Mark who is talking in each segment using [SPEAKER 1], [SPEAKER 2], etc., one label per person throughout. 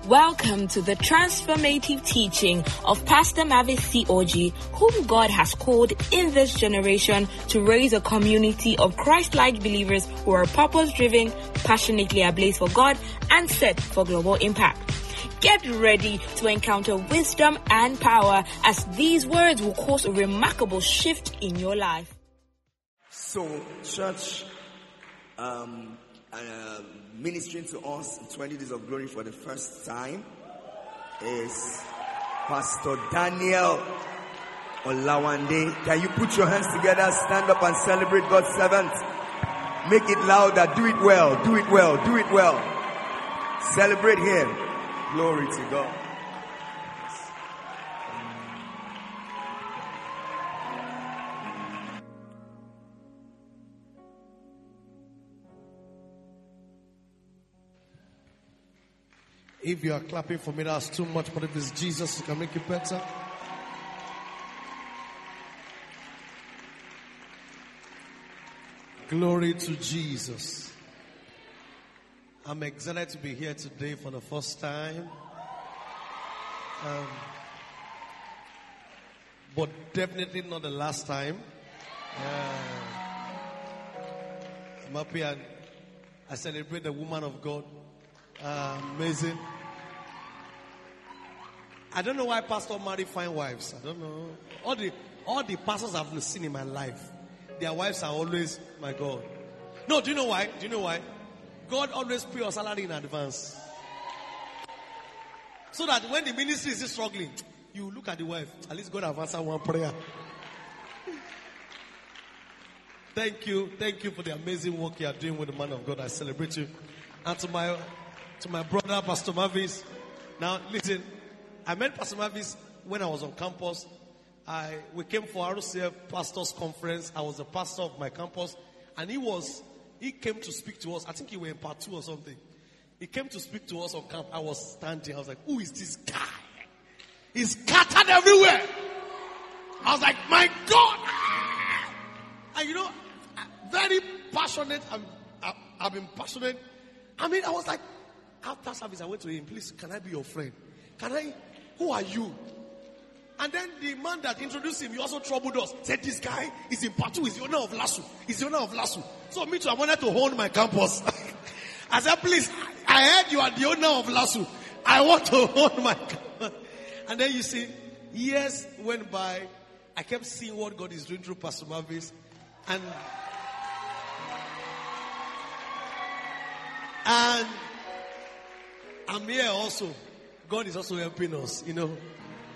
[SPEAKER 1] Welcome to the transformative teaching of Pastor Mavis COG, whom God has called in this generation to raise a community of Christ-like believers who are purpose-driven, passionately ablaze for God, and set for global impact. Get ready to encounter wisdom and power as these words will cause a remarkable shift in your life.
[SPEAKER 2] So, church, ministering to us in 20 Days of Glory for the first time is Pastor Daniel Olawande. Can you put your hands together, stand up and celebrate God's servant? Make it louder, do it well, do it well, do it well. Celebrate him. Glory to God.
[SPEAKER 3] If you are clapping for me, that's too much. But if it's Jesus, it can make it better. Glory to Jesus. I'm excited to be here today for the first time. But definitely not the last time. I'm happy and I celebrate the woman of God. Amazing. I don't know why pastors marry fine wives. I don't know. All the pastors I've seen in my life, their wives are always, my God. No, do you know why? Do you know why? God always pay your salary in advance. So that when the ministry is struggling, you look at the wife. At least God have answered one prayer. Thank you. Thank you for the amazing work you are doing with the man of God. I celebrate you. And to my brother, Pastor Mavis. Now, listen, I met Pastor Mavis when I was on campus. We came for RCF Pastors Conference. I was the pastor of my campus. And he came to speak to us. I think he was in part 2 or something. He came to speak to us on camp. I was standing. I was like, who is this guy? He's scattered everywhere. I was like, my God. And you know, very passionate. I've been passionate. I mean, I was like, after service, I went to him, please, can I be your friend? Who are you? And then the man that introduced him, he also troubled us. Said, this guy is in part 2, he's the owner of Lasso. He's the owner of Lasso. So me too, I wanted to own my campus. I said, please, I heard you are the owner of Lasso. I want to own my campus. And then you see, years went by. I kept seeing what God is doing through Pastor Mavis. And I'm here also. God is also helping us, you know.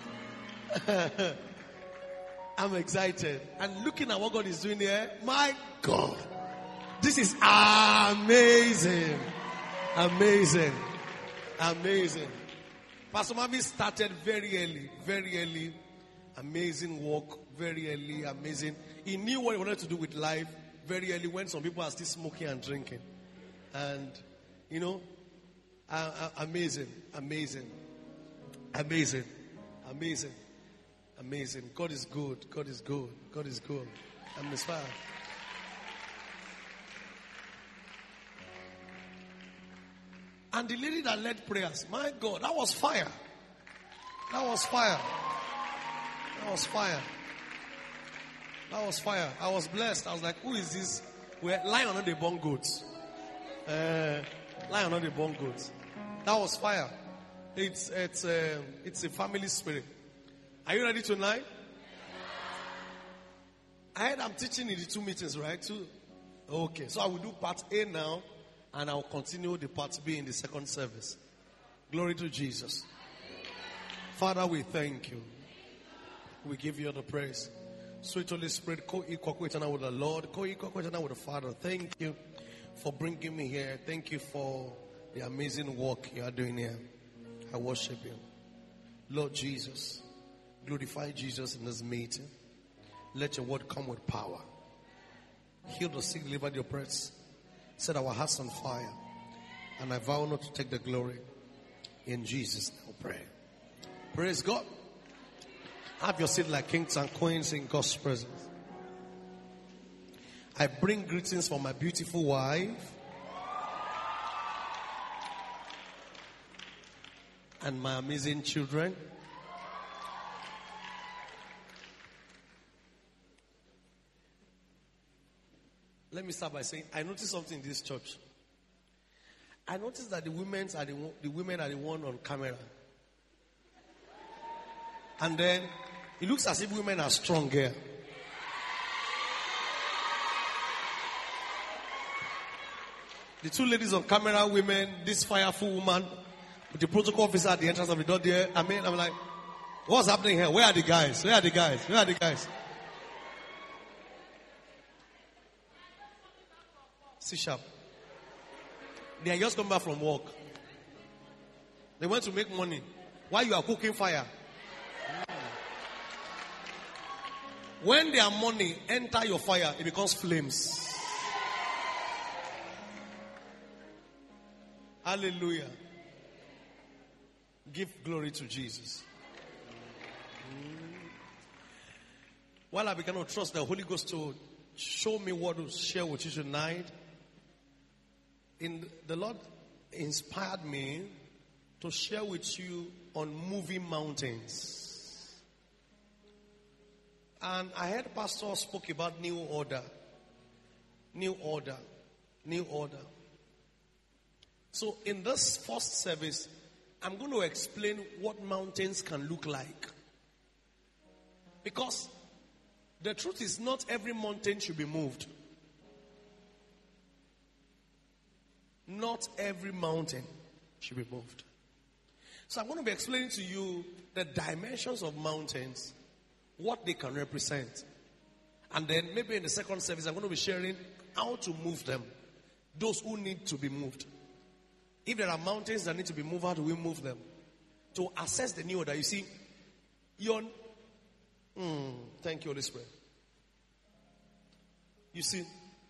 [SPEAKER 3] I'm excited. And looking at what God is doing here, my God. This is amazing. Amazing. Amazing. Pastor Mavis started very early. Amazing work, very early, amazing. He knew what he wanted to do with life very early when some people are still smoking and drinking. And, you know, amazing. God is good. I'm inspired. And the lady that led prayers, my God, that was fire. I was blessed. I was like, who is this? We're lying on the born goats. That was fire. It's a family spirit. Are you ready tonight? I heard I'm teaching in the 2 meetings, right? 2. Okay, so I will do part A now, and I'll continue the part B in the second service. Glory to Jesus. Father, we thank you. We give you all the praise. Sweet Holy Spirit, co-equal with the Lord, co-equal with the Father. Thank you for bringing me here. Thank you for the amazing work you are doing here. I worship you. Lord Jesus, glorify Jesus in this meeting. Let your word come with power. Heal the sick, deliver the oppressed. Set our hearts on fire. And I vow not to take the glory. In Jesus' name I pray. Praise God. Have your seat like kings and queens in God's presence. I bring greetings from my beautiful wife. and my amazing children. Let me start by saying, I noticed something in this church. I noticed that the women are the one on camera. And then it looks as if women are strong here. The two ladies on camera, women, this fireful woman with the protocol officer at the entrance of the door there. I'm like, what's happening here? Where are the guys? Where are the guys? Where are the guys? C-sharp. They are just come back from work. They went to make money while you are cooking fire. When their money enter your fire, it becomes flames. Hallelujah. Give glory to Jesus. While I began to trust the Holy Ghost to show me what to share with you tonight, the Lord inspired me to share with you on moving mountains. And I heard Pastor spoke about new order. New order. New order. So in this first service, I'm going to explain what mountains can look like. Because the truth is not every mountain should be moved. Not every mountain should be moved. So I'm going to be explaining to you the dimensions of mountains, what they can represent. And then maybe in the second service, I'm going to be sharing how to move them. Those who need to be moved. If there are mountains that need to be moved, how do we move them? To assess the new order. You see, thank you, Holy Spirit. You see,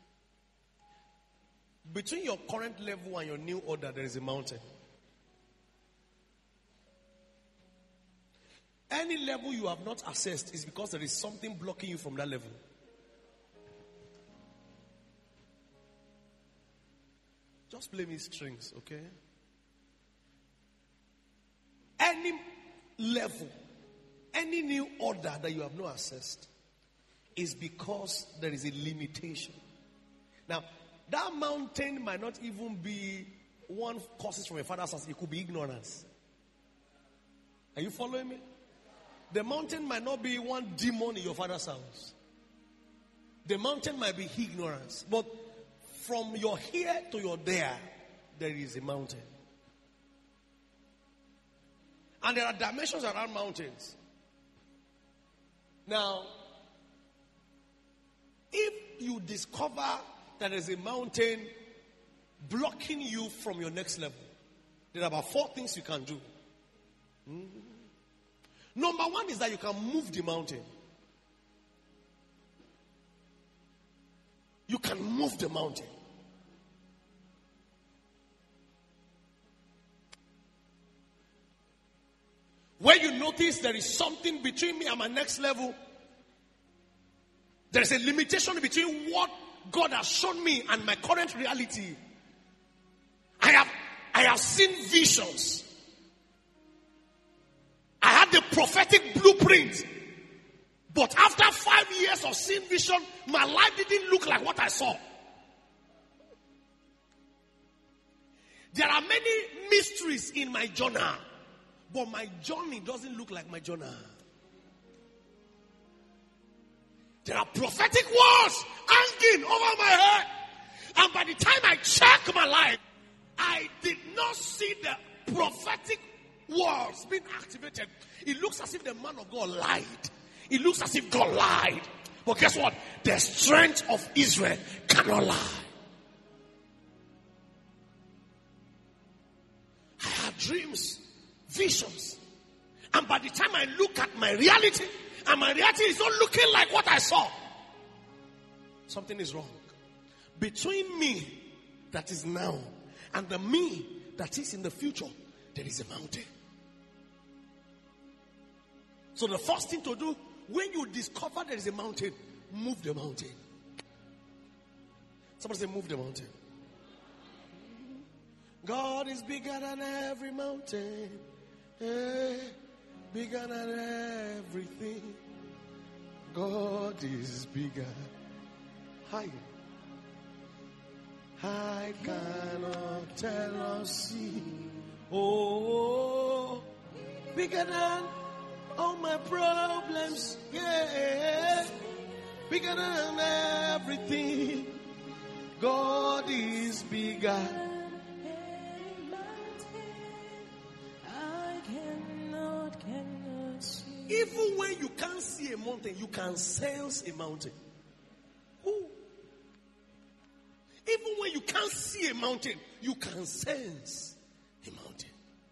[SPEAKER 3] between your current level and your new order, there is a mountain. Any level you have not assessed is because there is something blocking you from that level. Just play me strings, okay? Any level, any new order that you have not assessed is because there is a limitation. Now, that mountain might not even be one causes from a father's house. It could be ignorance. Are you following me? The mountain might not be one demon in your father's house. The mountain might be ignorance. But from your here to your there is a mountain. And there are dimensions around mountains. Now, if you discover that there's a mountain blocking you from your next level, there are about 4 things you can do. Number 1 is that you can move the mountain. You can move the mountain. When you notice there is something between me and my next level, there is a limitation between what God has shown me and my current reality. I have seen visions. I had the prophetic blueprint. But after 5 years of seeing vision, my life didn't look like what I saw. There are many mysteries in my journal. But my journey doesn't look like my journal. There are prophetic words hanging over my head. And by the time I check my life, I did not see the prophetic words being activated. It looks as if the man of God lied. It looks as if God lied. But guess what? The strength of Israel cannot lie. I had dreams, visions. And by the time I look at my reality, and my reality is not looking like what I saw, something is wrong. Between me that is now and the me that is in the future, there is a mountain. So the first thing to do, when you discover there is a mountain, move the mountain. Somebody say, move the mountain. God is bigger than every mountain. Bigger than everything. God is bigger. Higher. I cannot tell or see. Oh, bigger than all my problems. Yeah, bigger than everything. God is bigger. Even when you can't see a mountain, you can sense a mountain. Ooh. Even when you can't see a mountain, you can sense a mountain.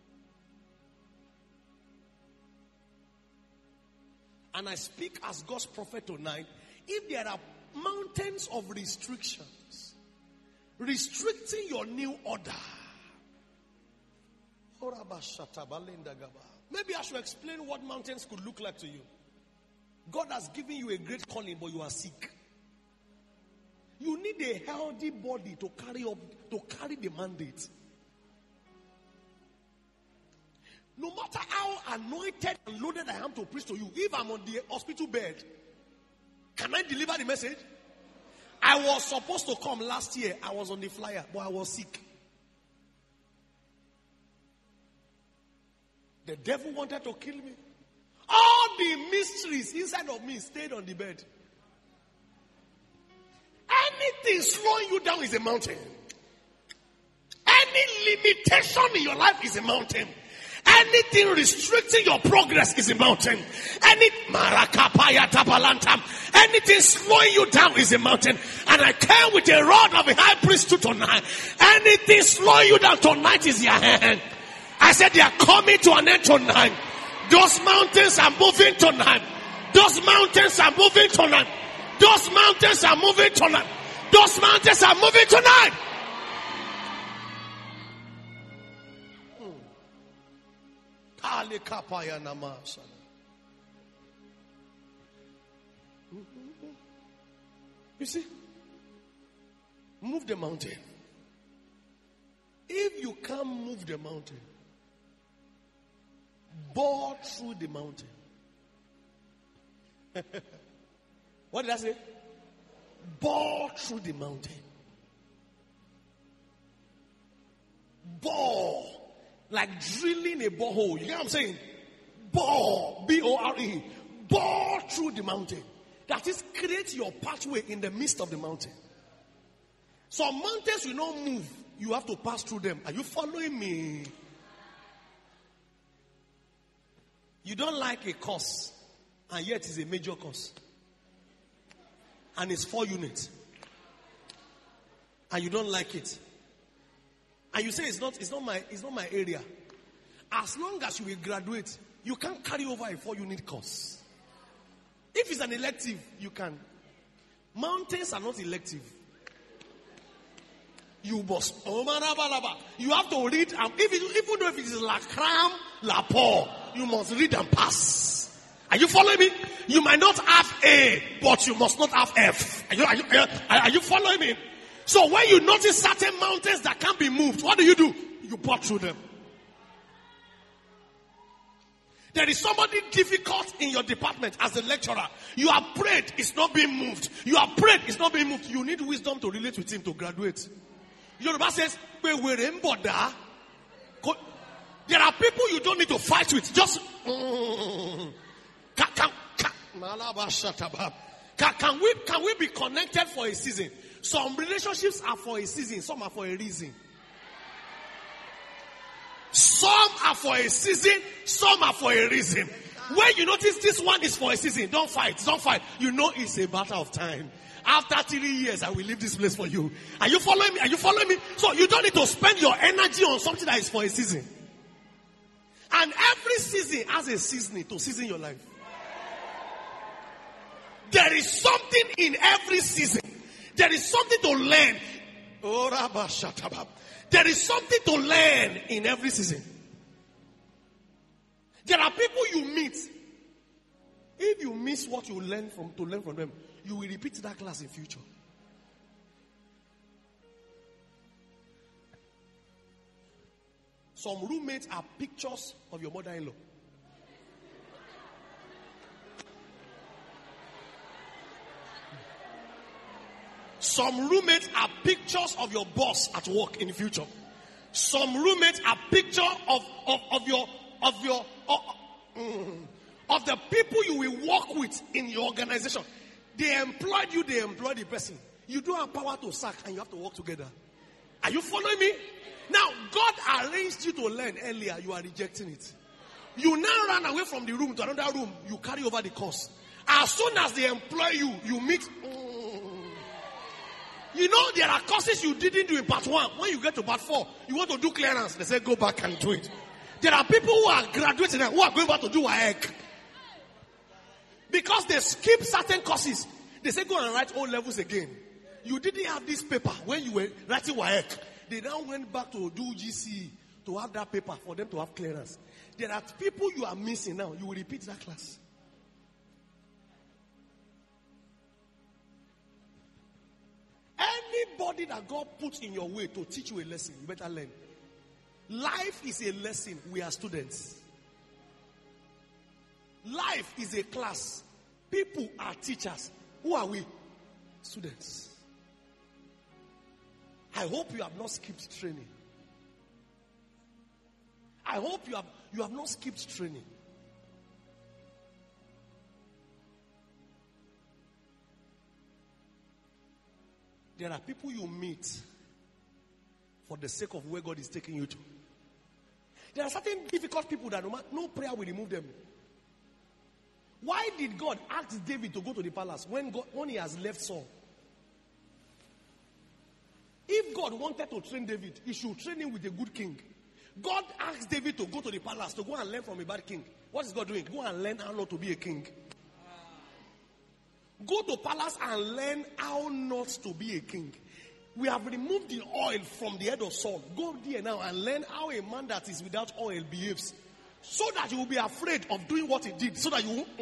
[SPEAKER 3] And I speak as God's prophet tonight. If there are mountains of restrictions restricting your new order, maybe I should explain what mountains could look like to you. God has given you a great calling, but you are sick. You need a healthy body to carry the mandate. No matter how anointed and loaded I am to preach to you, if I'm on the hospital bed, can I deliver the message? I was supposed to come last year. I was on the flyer, but I was sick. The devil wanted to kill me. All the mysteries inside of me stayed on the bed. Anything slowing you down is a mountain. Any limitation in your life is a mountain. Anything restricting your progress is a mountain. Anything slowing you down is a mountain. And I came with a rod of a high priesthood tonight. Anything slowing you down tonight is your hand. I said they are coming to an end tonight. Those mountains are moving tonight. Those mountains are moving tonight. Those mountains are moving tonight. Those mountains are moving tonight. You see? Move the mountain. If you can't move the mountain, bore through the mountain. What did I say? Bore through the mountain. Bore. Like drilling a borehole. You know what I'm saying? Bore. B-O-R-E. Bore through the mountain. That is, create your pathway in the midst of the mountain. Some mountains will not move. You have to pass through them. Are you following me? You don't like a course, and yet it's a major course. And it's 4 units. And you don't like it. And you say it's not my area. As long as you will graduate, you can't carry over a 4-unit course. If it's an elective, you can. Mountains are not elective. You must. You have to read. Even though if it is la cram, la pour, you must read and pass. Are you following me? You might not have A, but you must not have F. Are you following me? So when you notice certain mountains that can't be moved, what do? You pour through them. There is somebody difficult in your department as a lecturer. You have prayed, it's not being moved. You have prayed, it's not being moved. You need wisdom to relate with him to graduate. Yoruba says, there are people you don't need to fight with. Just can we be connected for a season? Some relationships are for a season, some are for a reason. Some are for a season, some are for a reason. When you notice this one is for a season, don't fight. You know it's a matter of time. After 3 years, I will leave this place for you. Are you following me? So you don't need to spend your energy on something that is for a season. And every season has a seasoning to season your life. There is something in every season. There is something to learn. There is something to learn in every season. There are people you meet. If you miss what you learn from them, you will repeat that class in future. Some roommates are pictures of your mother-in-law. Some roommates are pictures of your boss at work in the future. Some roommates are picture of the people you will work with in your organization. They employed you, they employed the person. You don't have power to sack and you have to work together. Are you following me? Now, God arranged you to learn earlier. You are rejecting it. You now run away from the room to another room. You carry over the course. As soon as they employ you, you meet. You know, there are courses you didn't do in part 1. When you get to part 4, you want to do clearance. They say, go back and do it. There are people who are graduating and who are going back to do WAEC. Because they skip certain courses. They say, go and write O levels again. You didn't have this paper when you were writing WAEC. They now went back to do GCE to have that paper for them to have clearance. There are people you are missing now. You will repeat that class. Anybody that God puts in your way to teach you a lesson, you better learn. Life is a lesson. We are students. Life is a class. People are teachers. Who are we? Students. I hope you have not skipped training. I hope you have not skipped training. There are people you meet for the sake of where God is taking you to. There are certain difficult people that no prayer will remove them. Why did God ask David to go to the palace when he has left Saul? If God wanted to train David, he should train him with a good king. God asked David to go to the palace to go and learn from a bad king. What is God doing? Go and learn how not to be a king. Go to palace and learn how not to be a king. We have removed the oil from the head of Saul. Go there now and learn how a man that is without oil behaves. So that you will be afraid of doing what he did. So that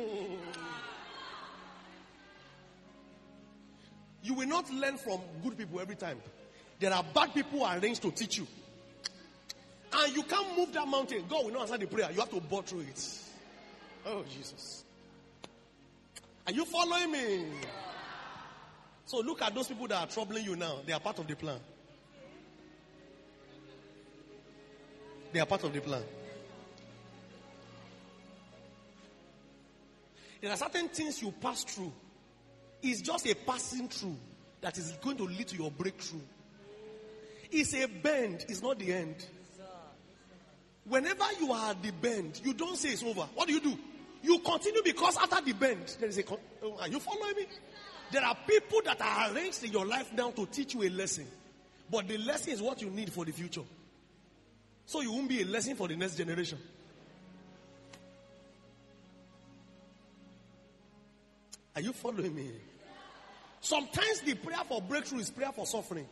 [SPEAKER 3] you will not learn from good people every time. There are bad people who are arranged to teach you. And you can't move that mountain. God will not answer the prayer. You have to bore through it. Oh, Jesus. Are you following me? So look at those people that are troubling you now. They are part of the plan. They are part of the plan. There are certain things you pass through. It's just a passing through that is going to lead to your breakthrough. It's a bend. It's not the end. Whenever you are at the bend, you don't say it's over. What do? You continue because after the bend, there is a... Are you following me? There are people that are arranged in your life now to teach you a lesson. But the lesson is what you need for the future. So you won't be a lesson for the next generation. Are you following me? Sometimes the prayer for breakthrough is prayer for suffering.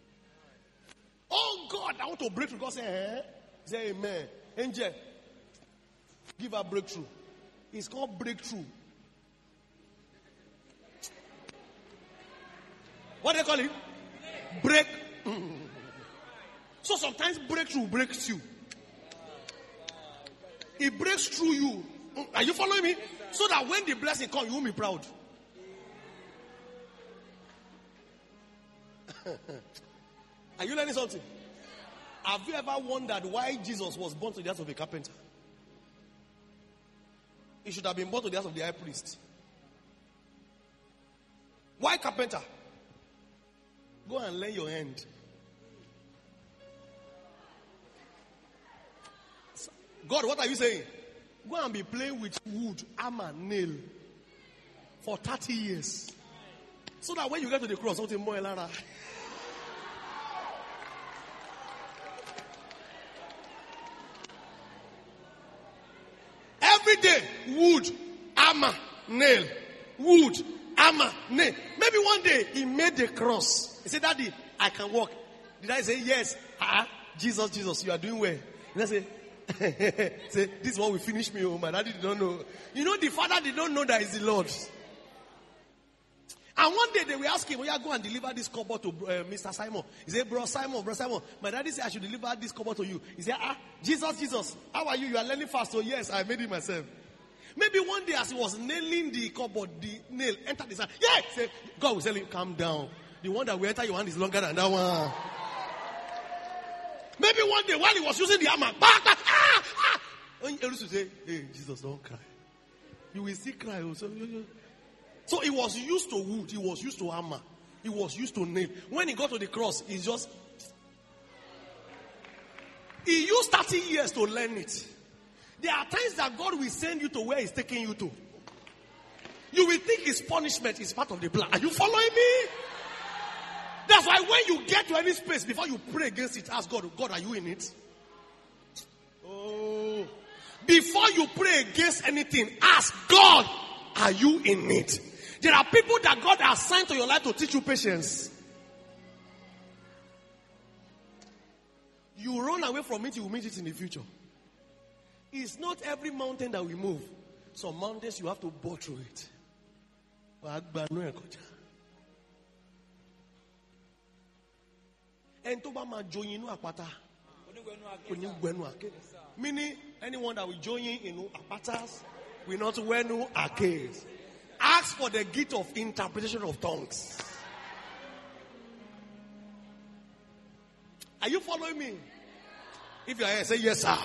[SPEAKER 3] Oh God, I want to break through. God say, say amen. Angel, give her breakthrough. It's called breakthrough. What do they call it? Break. So sometimes breakthrough breaks you. It breaks through you. Are you following me? So that when the blessing comes, you won't be proud. Are you learning something? Have you ever wondered why Jesus was born to the house of a carpenter? He should have been born to the house of the high priest. Why carpenter? Go and lay your hand. God, what are you saying? Go and be playing with wood, hammer, nail for 30 years. So that when you get to the cross, something more Lara. Every day, wood, hammer, nail. Wood, hammer, nail. Maybe one day he made the cross. He said, Daddy, I can walk. Did I say yes? Jesus, you are doing well. And I say, say, this is what will finish me. Oh, my daddy did not know. You know, the father did not know that is the Lord. And one day they will ask him, go and deliver this cupboard to Mr. Simon. He said, Bro Simon, my daddy said I should deliver this cupboard to you. He said, Jesus, how are you? You are learning fast. So yes, I made it myself. Maybe one day as he was nailing the cupboard, the nail entered his hand. Yeah! Say, God will tell him, calm down. The one that will enter your hand is longer than that one. Maybe one day while he was using the hammer, When Eros will say, hey, Jesus, don't cry. You will still cry also. So he was used to wood, he was used to hammer, he was used to nail. When he got to the cross, he used 30 years to learn it. There are times that God will send you to where he's taking you to. You will think his punishment is part of the plan. Are you following me? That's why when you get to any space, before you pray against it, ask God, God, are you in it? Oh. Before you pray against anything, ask God, are you in it? There are people that God has assigned to your life to teach you patience. You run away from it, you will meet it in the future. It's not every mountain that we move. Some mountains you have to bore through it. Meaning, anyone that will join you in apatas will not wear no arcades. Ask for the gift of interpretation of tongues. Are you following me? If you are here, say yes, sir.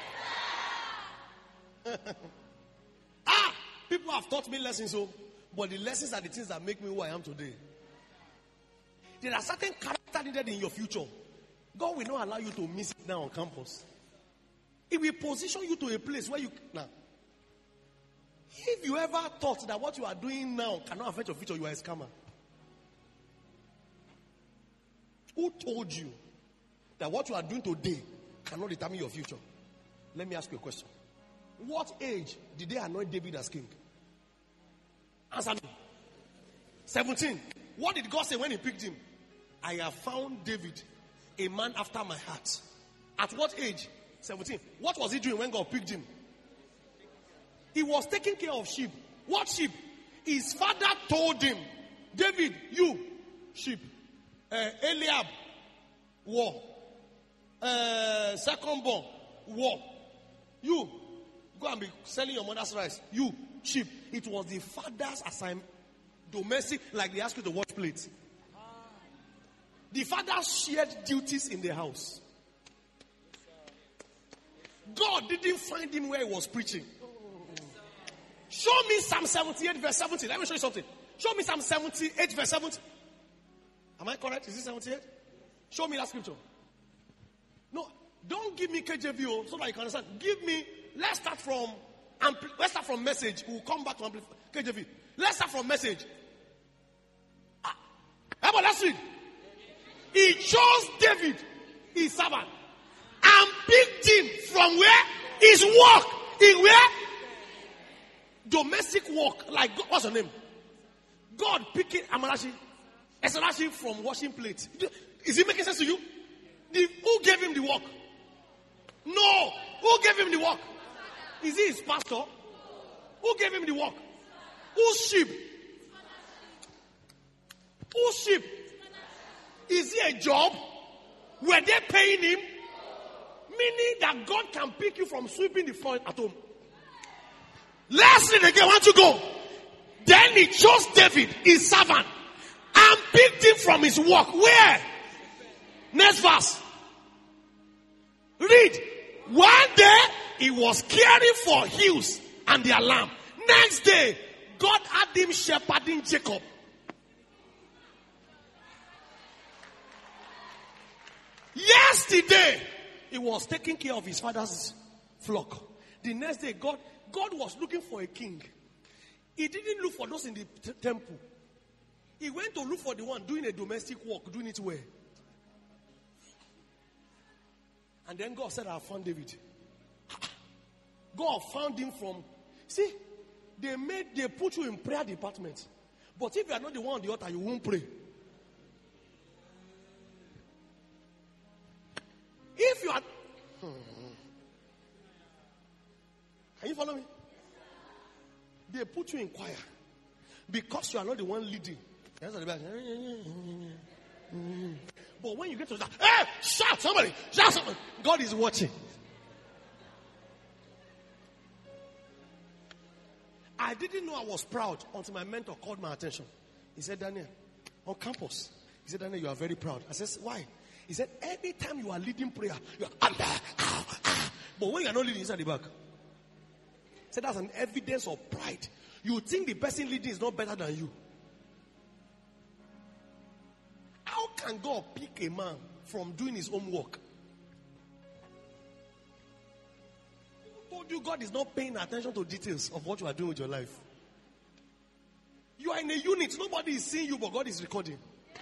[SPEAKER 3] People have taught me lessons, but the lessons are the things that make me who I am today. There are certain character needed in your future. God will not allow you to miss it now on campus. It will position you to a place where you now. If you ever thought that what you are doing now cannot affect your future, you are a scammer. Who told you that what you are doing today cannot determine your future? Let me ask you a question. What age did they anoint David as king? Answer me. 17. What did God say when he picked him? I have found David, a man after my heart. At what age? 17. What was he doing when God picked him? He was taking care of sheep. What sheep? His father told him, David, you, sheep. Eliab, war. Second born, war. You, go and be selling your mother's rice. You, sheep. It was the father's assignment. Domestic, like they ask you to wash plates. The father shared duties in the house. God didn't find him where he was preaching. Show me Psalm 78 verse 70. Let me show you something. Show me Psalm 78 verse 70. Am I correct? Is it 78? Show me that scripture. No, don't give me KJV so that you can understand. Give me, let's start from message. We'll come back to KJV. Let's start from message. How about let's read? He chose David, his servant, and picked him from where? His work. In where? Domestic work. Like, what's her name? God picking Amarashi, Esalashi from washing plates. Is it making sense to you? Who gave him the work? No. Who gave him the work? Is he his pastor? Who gave him the work? Whose sheep? Whose sheep? Is he a job? Were they paying him? Meaning that God can pick you from sweeping the floor at home. Let's read again. Want to go? Then he chose David, his servant, and picked him from his work. Where? Next verse. Read. One day he was caring for hills and their lamb. Next day, God had him shepherding Jacob. Yesterday, he was taking care of his father's flock. The next day, God was looking for a king. He didn't look for those in the temple. He went to look for the one doing a domestic work, doing it well. And then God said, I found David. God found him from... See, they put you in prayer department. But if you are not the one on the altar, you won't pray. If you are... Can you follow me? They put you in choir. Because you are not the one leading. That's at the back. But when you get to that, hey, shout somebody, shout somebody. God is watching. I didn't know I was proud until my mentor called my attention. He said, Daniel, on campus. He said, Daniel, you are very proud. I said, why? He said, anytime you are leading prayer, you are under, but when you are not leading inside the back. He said, that's an evidence of pride. You think the person leading is not better than you. How can God pick a man from doing his own work? Who told you God is not paying attention to details of what you are doing with your life? You are in a unit. Nobody is seeing you, but God is recording.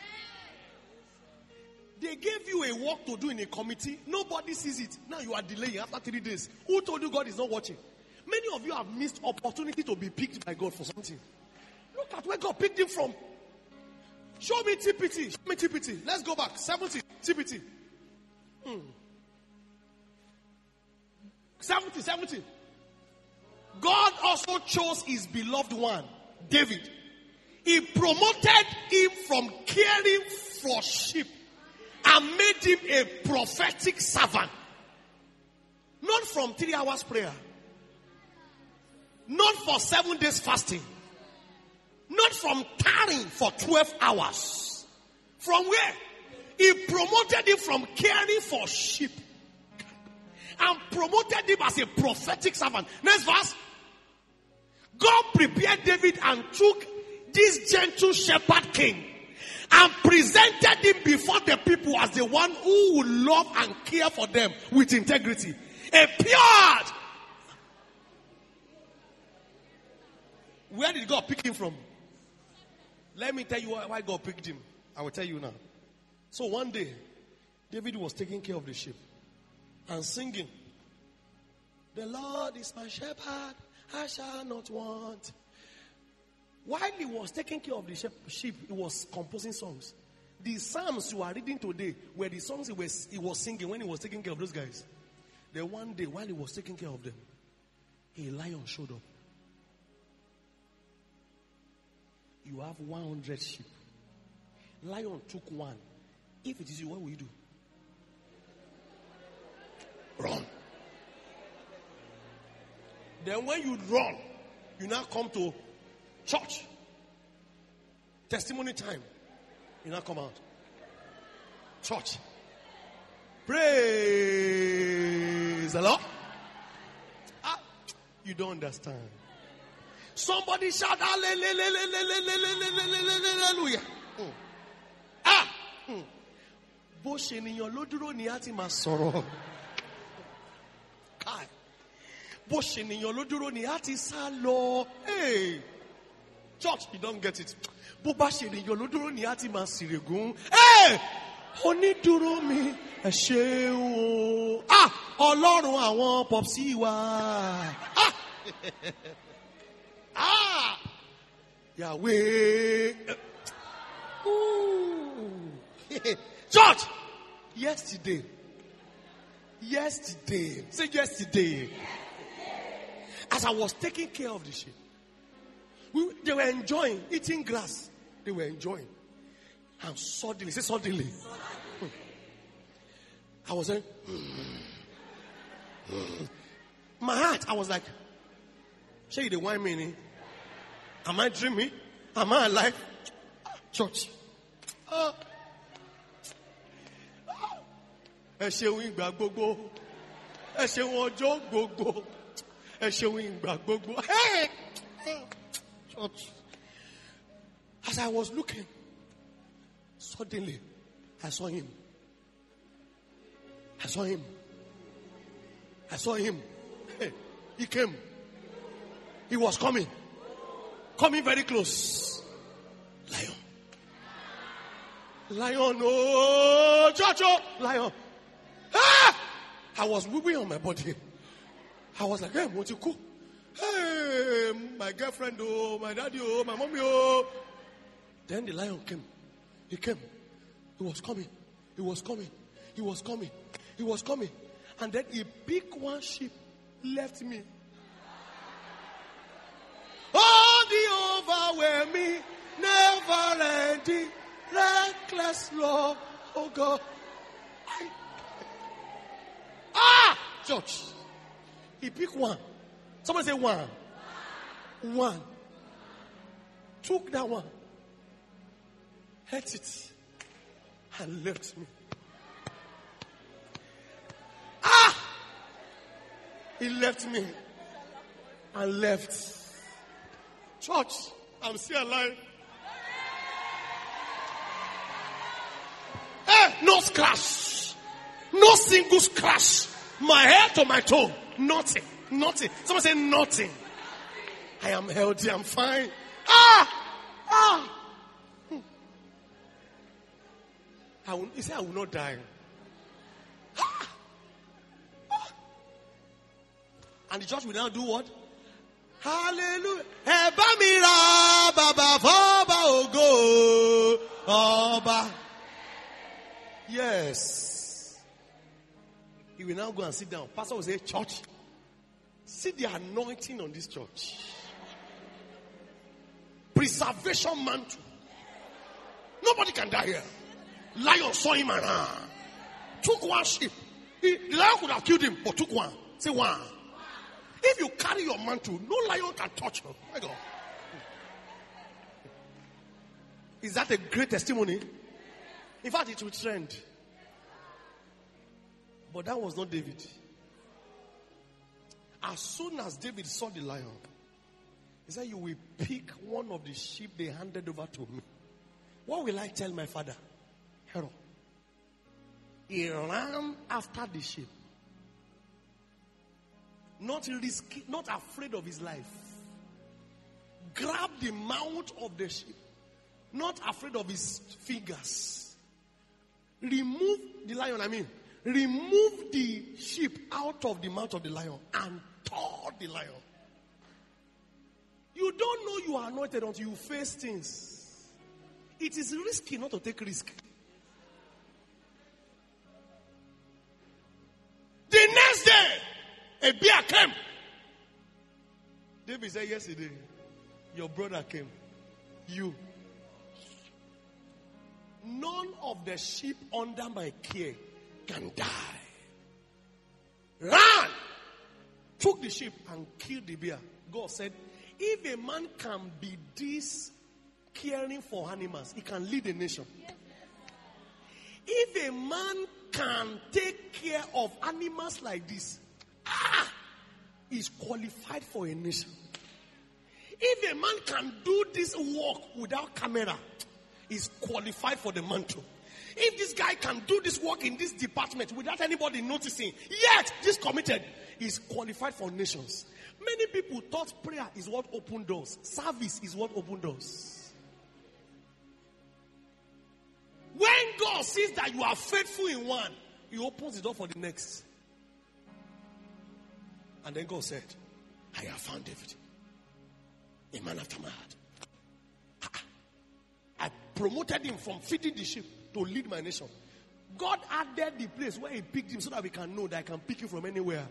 [SPEAKER 3] They gave you a work to do in a committee. Nobody sees it. Now you are delaying after 3 days. Who told you God is not watching? Many of you have missed opportunity to be picked by God for something. Look at where God picked him from. Show me TPT. Show me TPT. Let's go back. 70 TPT. 70. God also chose his beloved one, David. He promoted him from caring for sheep and made him a prophetic servant. Not from 3 hours prayer. Not for 7 days fasting. Not from tarrying for 12 hours. From where? He promoted him from caring for sheep and promoted him as a prophetic servant. Next verse. God prepared David and took this gentle shepherd king and presented him before the people as the one who would love and care for them with integrity. A pure. Where did God pick him from? Let me tell you why God picked him. I will tell you now. So one day, David was taking care of the sheep and singing, "The Lord is my shepherd, I shall not want." While he was taking care of the sheep, he was composing songs. The psalms you are reading today were the songs he was singing when he was taking care of those guys. Then one day, while he was taking care of them, a lion showed up. You have 100 sheep. Lion took one. If it is you, what will you do? Run. Then when you run, you now come to church. Testimony time. You now come out. Church. Praise the Lord. You don't understand. Somebody shout hallelujah. Bó ṣe nìyàn ló dúró ni a ti máa sọ̀rọ̀. Bó ṣe nìyàn ló dúró ni a ti sá lọ. Hey, church, you don't get it. Bó bá ṣe nìyàn ló dúró ni a ti máa sìrègùn. Hey, onídúró mi ẹ ṣé o. Ọlọ́run àwọn popsi wa. Yahweh. Church, yesterday. Say yesterday. As I was taking care of the sheep, they were enjoying eating grass. They were enjoying. And suddenly, say suddenly. I was saying, my heart, I was like, show you the wine meaning. Am I dreaming? Am I alive? Church. Ẹ ṣeun ìgbà gbogbo. Ẹ ṣeun ọjọ́ gbogbo. Ẹ ṣeun ìgbà gbogbo. Hey! Church. As I was looking, suddenly, I saw him. Hey, he came. He was coming. Coming very close. Lion, oh, church, lion. I was weeping on my body. I was like, hey, won't you cool? Hey, my girlfriend, oh, my daddy, oh, my mommy, oh. Then the lion came. He came. He was coming. And then he picked one sheep, left me. Oh, the overwhelming, never never-ending, reckless love, oh God. Church. He picked one. Somebody say one. One. Took that one. Hurt it. And left me. He left me. And left. Church, I'm still alive. Hey, no scratch. No single scratch. My head to my toe. Nothing. Nothing. Someone say nothing. I am healthy. I'm fine. He said I will not die. And the church will now do what? Hallelujah. Ebamira baba foba ogo oba. Yes. He will now go and sit down. Pastor will say, church, see the anointing on this church. Preservation mantle. Nobody can die here. Lion saw him and took one sheep. The lion could have killed him, but took one. Say one. If you carry your mantle, no lion can touch you. My God. Is that a great testimony? In fact, it will trend. But that was not David. As soon as David saw the lion, he said, you will pick one of the sheep they handed over to me. What will I tell my father? Herod. He ran after the sheep. Not risky, not afraid of his life. Grabbed the mouth of the sheep. Not afraid of his fingers. Remove the lion, remove the sheep out of the mouth of the lion and tore the lion. You don't know you are anointed until you face things. It is risky not to take risk. The next day, a bear came. David said, yesterday, your brother came. You. None of the sheep under my care can die. Ran! Took the sheep and killed the bear. God said, if a man can be this caring for animals, he can lead a nation. If a man can take care of animals like this, he's qualified for a nation. If a man can do this work without camera, he's qualified for the mantle. If this guy can do this work in this department without anybody noticing, yet this committed, is qualified for nations. Many people thought prayer is what opened doors. Service is what opened doors. When God sees that you are faithful in one, He opens the door for the next. And then God said, I have found David, a man after my heart. I promoted him from feeding the sheep to lead my nation. God added the place where He picked him so that we can know that I can pick you from anywhere.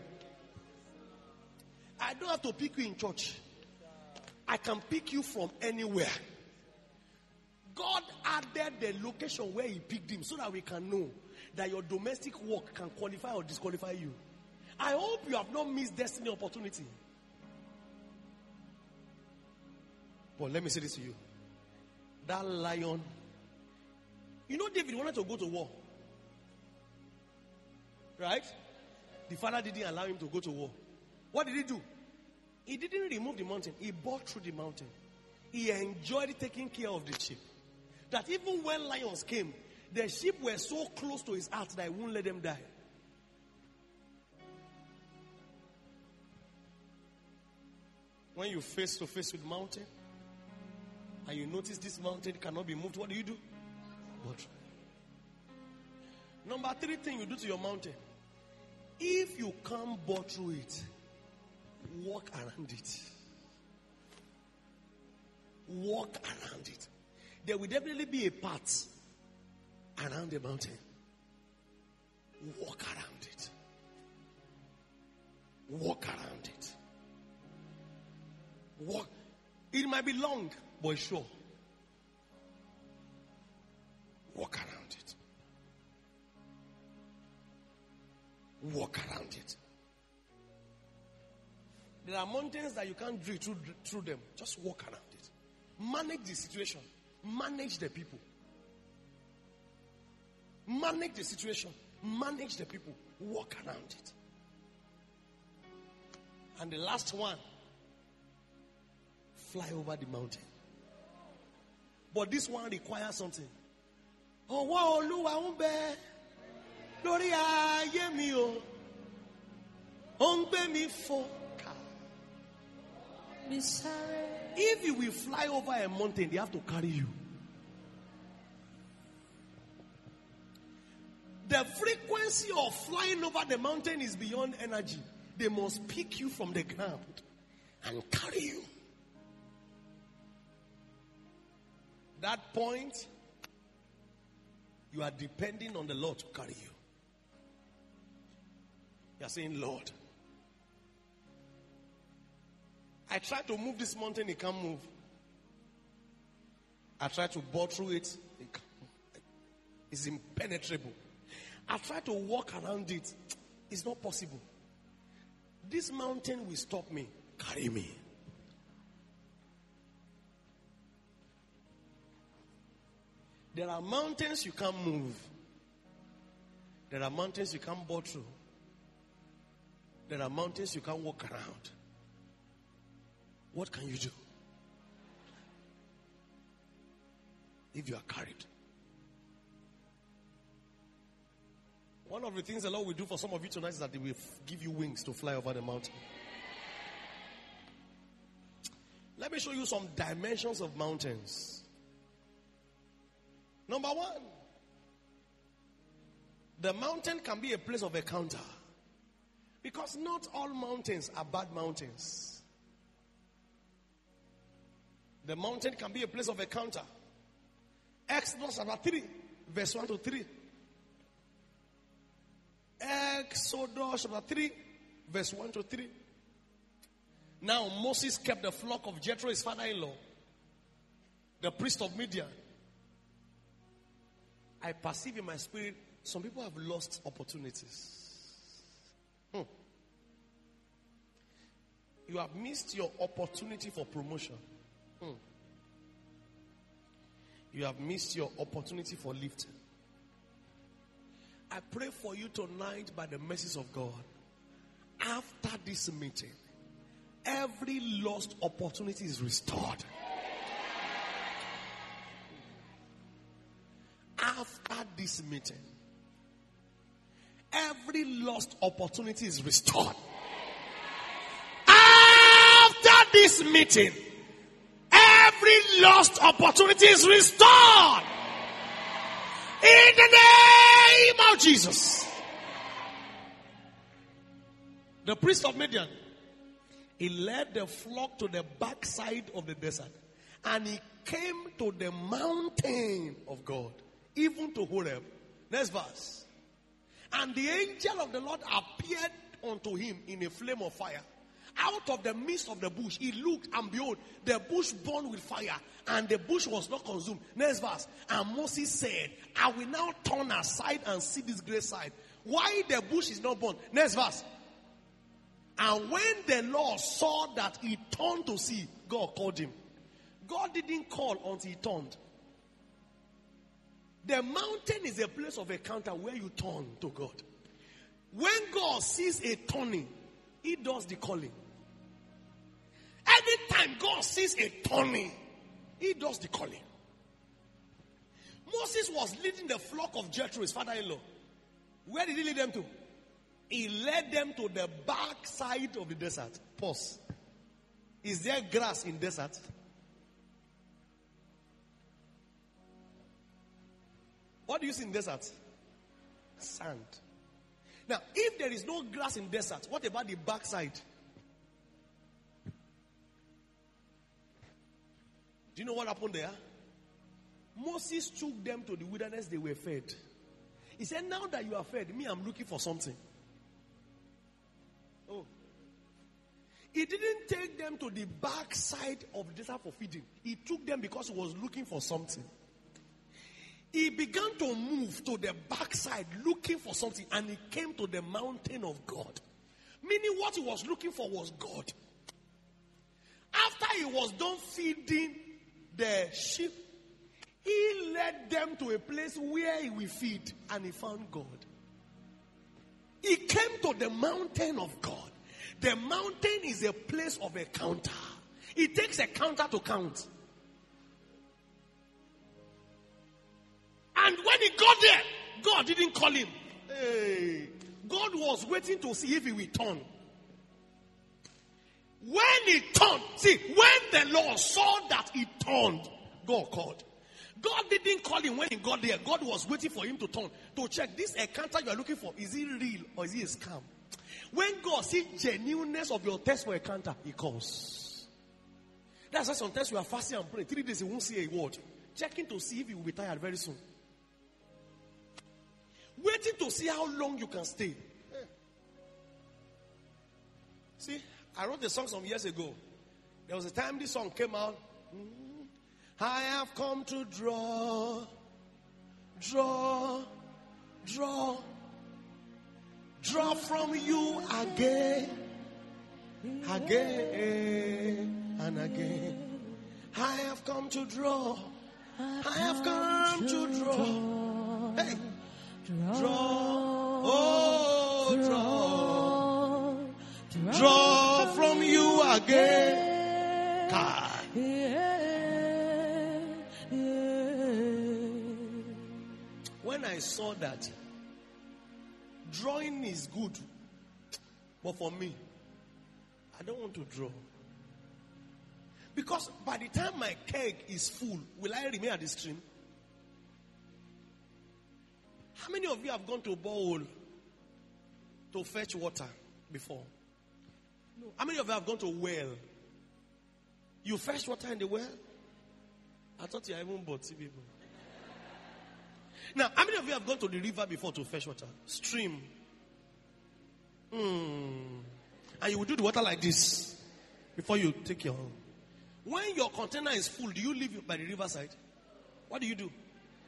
[SPEAKER 3] I don't have to pick you in church. I can pick you from anywhere. God added the location where He picked him so that we can know that your domestic work can qualify or disqualify you. I hope you have not missed destiny opportunity. But let me say this to you. That lion, you know David wanted to go to war. Right? The father didn't allow him to go to war. What did he do? He didn't remove the mountain. He bought through the mountain. He enjoyed taking care of the sheep. That even when lions came, the sheep were so close to his heart that he wouldn't let them die. When you face to face with mountain, and you notice this mountain cannot be moved, what do you do? But number 3 thing you do to your mountain, if you can't bore through it, walk around it. Walk around it. There will definitely be a path around the mountain. Walk around it. Walk around it. Walk. It might be long, but sure. walk around it. There are mountains that you can't drill through them. Just walk around it. Manage the situation. Manage the people. Manage the situation. Manage the people. Walk around it. And the last one, fly over the mountain. But this one requires something. Oh, wow, Oluwa unbe. Lori aye mi o. Onbe mi fo. If you will fly over a mountain, they have to carry you. The frequency of flying over the mountain is beyond energy. They must pick you from the ground and carry you. That point, you are depending on the Lord to carry you. You are saying, Lord, I try to move this mountain, it can't move. I try to bore through it, it's impenetrable. I try to walk around it, it's not possible. This mountain will stop me, carry me. There are mountains you can't move. There are mountains you can't bore through. There are mountains you can't walk around. What can you do if you are carried? One of the things the Lord will do for some of you tonight is that He will give you wings to fly over the mountain. Let me show you some dimensions of mountains. Number one, the mountain can be a place of encounter. Because not all mountains are bad mountains. The mountain can be a place of encounter. Exodus chapter 3, verse 1 to 3. Exodus chapter 3, verse 1 to 3. Now Moses kept the flock of Jethro, his father-in-law, the priest of Midian. I perceive in my spirit, some people have lost opportunities. You have missed your opportunity for promotion. You have missed your opportunity for lifting. I pray for you tonight by the mercies of God. After this meeting, every lost opportunity is restored. After this meeting, every lost opportunity is restored. After this meeting, every lost opportunity is restored. In the name of Jesus. The priest of Midian, he led the flock to the backside of the desert. And he came to the mountain of God, even to Horeb. Next verse. And the angel of the Lord appeared unto him in a flame of fire. Out of the midst of the bush, he looked, and behold, the bush burned with fire, and the bush was not consumed. Next verse. And Moses said, I will now turn aside and see this great sight. Why the bush is not burned? Next verse. And when the Lord saw that he turned to see, God called him. God didn't call until he turned. The mountain is a place of encounter where you turn to God. When God sees a turning, he does the calling. Anytime God sees a turning, he does the calling. Moses was leading the flock of Jethro, his father-in-law. Where did he lead them to? He led them to the backside of the desert. Pause. Is there grass in desert? What do you see in desert? Sand. Now, if there is no grass in desert, what about the backside? Do you know what happened there? Moses took them to the wilderness, they were fed. He said, now that you are fed, me, I'm looking for something. Oh. He didn't take them to the backside of the desert for feeding. He took them because he was looking for something. He began to move to the backside looking for something, and he came to the mountain of God. Meaning what he was looking for was God. After he was done feeding the sheep, he led them to a place where he will feed, and he found God. He came to the mountain of God. The mountain is a place of a counter. It takes a counter to count. And when he got there, God didn't call him. Hey, God was waiting to see if he will turn. When he turned, see, when the Lord saw that he turned, God called. God didn't call him when he got there. God was waiting for him to turn, to check this encounter you are looking for. Is it real or is it a scam? When God sees genuineness of your test for a counter, he calls. That's why sometimes we are fasting and praying. 3 days, he won't say a word. Checking to see if he will be tired very soon. Waiting to see how long you can stay. See, I wrote the song some years ago. There was a time this song came out. I have come to draw from you again and again. I have come to draw. I have come to draw. Hey. Draw from you again. God. When I saw that, drawing is good, but for me, I don't want to draw. Because by the time my keg is full, will I remain at the stream? How many of you have gone to a borehole to fetch water before? No. How many of you have gone to a well? You fetch water in the well? I thought you are even boaty people. Now, how many of you have gone to the river before to fetch water? Stream. And you will do the water like this before you take your own. When your container is full, do you leave by the riverside? What do you do?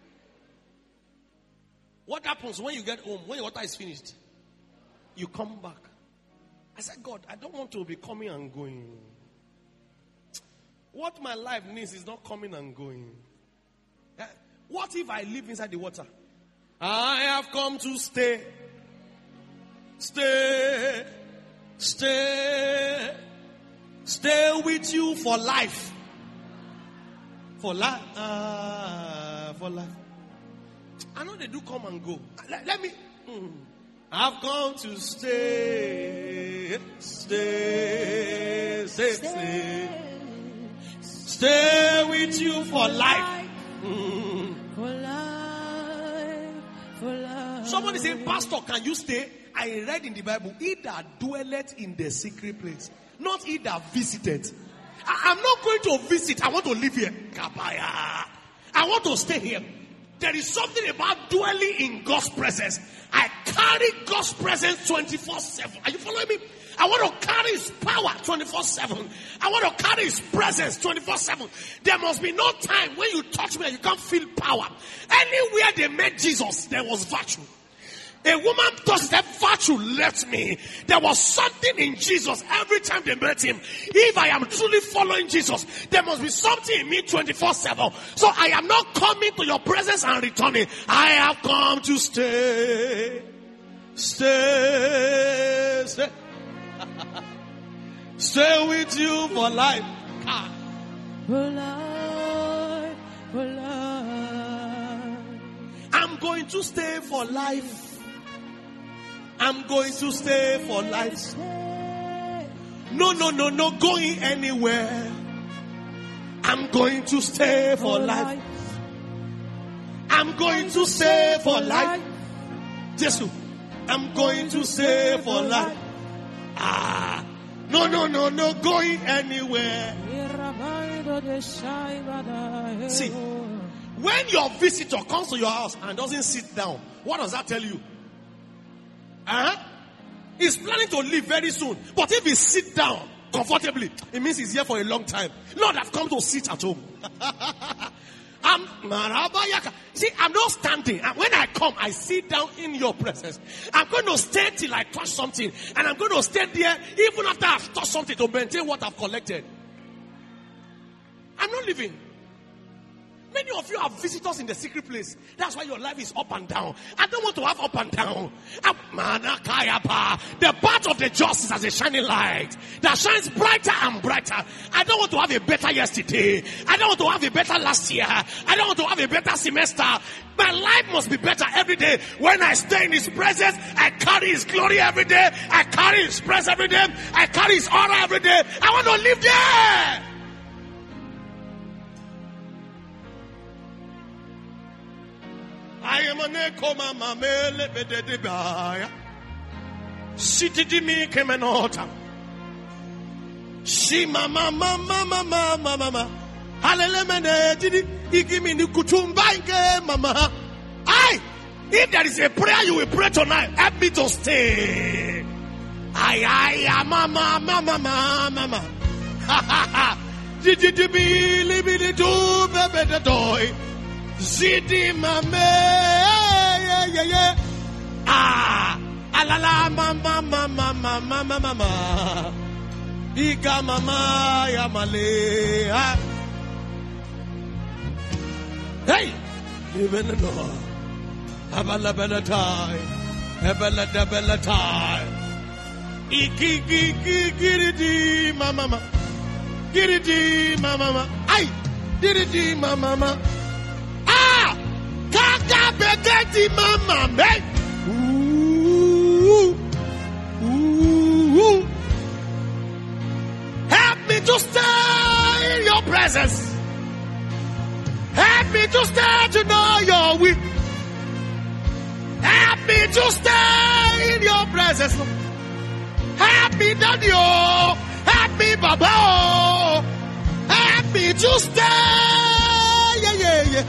[SPEAKER 3] What happens when you get home, when your water is finished? You come back. I said, God, I don't want to be coming and going. What my life needs is not coming and going. What if I live inside the water? I have come to stay. Stay with you for life. For life. For life. I know they do come and go. Let me. I've come to stay with you for life.
[SPEAKER 4] For life.
[SPEAKER 3] Somebody say, Pastor, can you stay? I read in the Bible, he that dwelleth in the secret place, not he that visited. I'm not going to visit. I want to live here. I want to stay here. There is something about dwelling in God's presence. I carry God's presence 24/7. Are you following me? I want to carry His power 24/7. I want to carry His presence 24/7. There must be no time when you touch me and you can't feel power. Anywhere they met Jesus, there was virtue. A woman touched that virtue left me. There was something in Jesus every time they met him. If I am truly following Jesus, there must be something in me 24/7. So I am not coming to your presence and returning. I have come to stay. Stay with you for life.
[SPEAKER 4] For life. For life.
[SPEAKER 3] I'm going to stay for life. I'm going to stay for life. No going anywhere. I'm going to stay for life. I'm going to stay for life. Jesus, I'm going to stay for life. No going anywhere. See, when your visitor comes to your house and doesn't sit down, what does that tell you? He's planning to leave very soon. But if he sits down comfortably, it means he's here for a long time. Lord, I've come to sit at home. See, I'm not standing. And when I come, I sit down in your presence. I'm going to stay till I touch something. And I'm going to stay there even after I've touched something to maintain what I've collected. I'm not leaving. Many of you are visitors in the secret place. That's why your life is up and down. I don't want to have up and down. The path of the just is as a shining light that shines brighter and brighter. I don't want to have a better yesterday. I don't want to have a better last year. I don't want to have a better semester. My life must be better every day. When I stay in His presence, I carry His glory every day. I carry His presence every day. I carry His aura every day. I want to live there. I am an echo, mama, mele bedebaya. City di me came an altar. She mama, mama, mama, mama. Hallelujah, did he give me the kutumba, mama? If there is a prayer you will pray tonight, help me to stay. Mama, mama, mama. Ha ha ha. Did you be living the door, baby, the door? Zidi mame, yeah. Alala mama, mama, mama, mama. Iga mama, ya male. Hey, even no. Abala bela tie, abala dabela tie. Giridi mama, giridi mama. Ay, giridi mama. Kaka begeti mama me. Help me to stay in your presence. Help me to stay to know your will. Help me to stay in your presence. Help me, Daddy. Help me, Baba. Help me to stay. Yeah.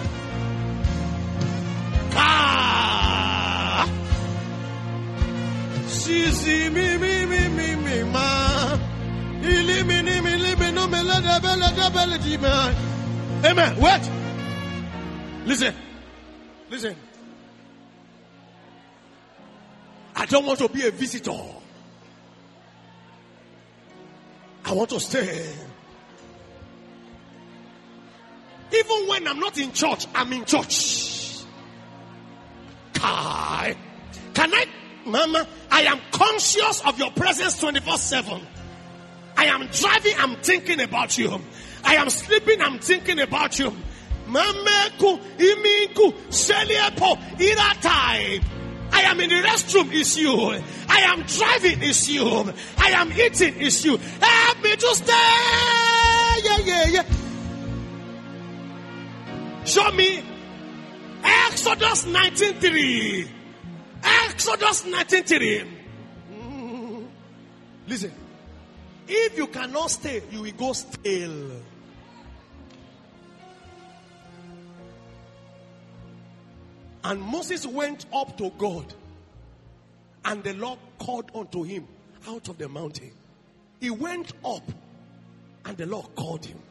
[SPEAKER 3] Sisi mi ma. No me la bella. Amen. Wait. Listen. I don't want to be a visitor. I want to stay. Even when I'm not in church, I'm in church. Can I, Mama? I am conscious of your presence 24/7. I am driving, I'm thinking about you. I am sleeping, I'm thinking about you. Mameku, Imiku, Seliepo, Iratai. I am in the restroom, it's you. I am driving, it's you. I am eating, it's you. Help me to stay. Yeah. Show me Exodus 19:3. Exodus 19:3. Listen. If you cannot stay, you will go stale. And Moses went up to God, and the Lord called unto him out of the mountain. He went up, and the Lord called him.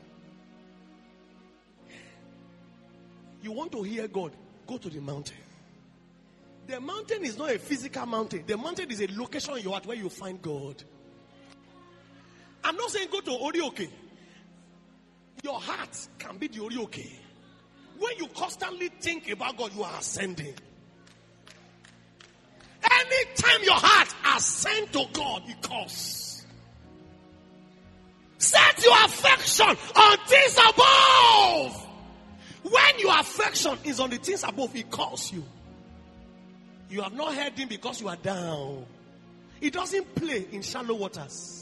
[SPEAKER 3] You want to hear God? Go to the mountain. The mountain is not a physical mountain. The mountain is a location in your heart where you find God. I'm not saying go to Orioke. Your heart can be the Orioke. When you constantly think about God, you are ascending. Anytime your heart ascends to God, it calls. Set your affection on things above. When your affection is on the things above, it calls you. You have not heard him because you are down. He doesn't play in shallow waters.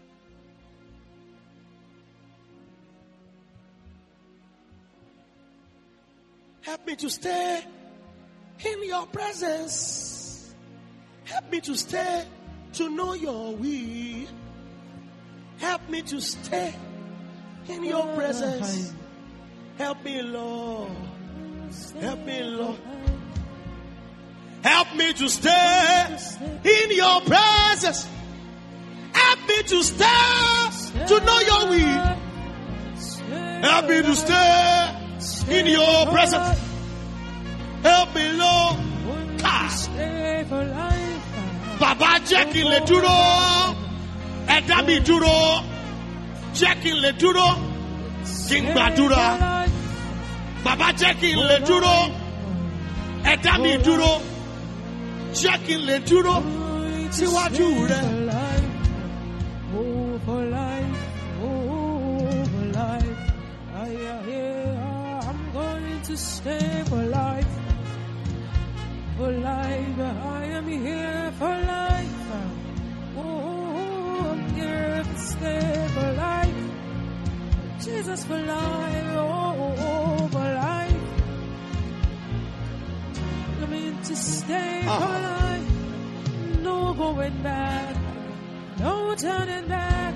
[SPEAKER 3] Help me to stay in your presence. Help me to stay to know your will. Help me to stay in your presence. Help me, Lord. Help me, Lord. Help me to stay in your presence. Help me to stay to know your will. Help me to stay in your presence. Help me, Lord.
[SPEAKER 4] Stay for life.
[SPEAKER 3] Baba jẹ́ kí n lè dúró. Ẹ̀dá mi dúró. Jẹ́ kí n lè dúró. Kí n gbàdúrà. Baba jẹ́ kí n lè dúró. Ẹ̀dá mi dúró. Jẹ́ kí n lè dúró. Síwájú rẹ̀.
[SPEAKER 4] Oh, for life. Oh, for life. I'm going to stay for life. For life. I am here for life. Oh, I'm here to stay for life. Jesus for life. Oh, for life. I'm in to stay for life. No going back. No turning back.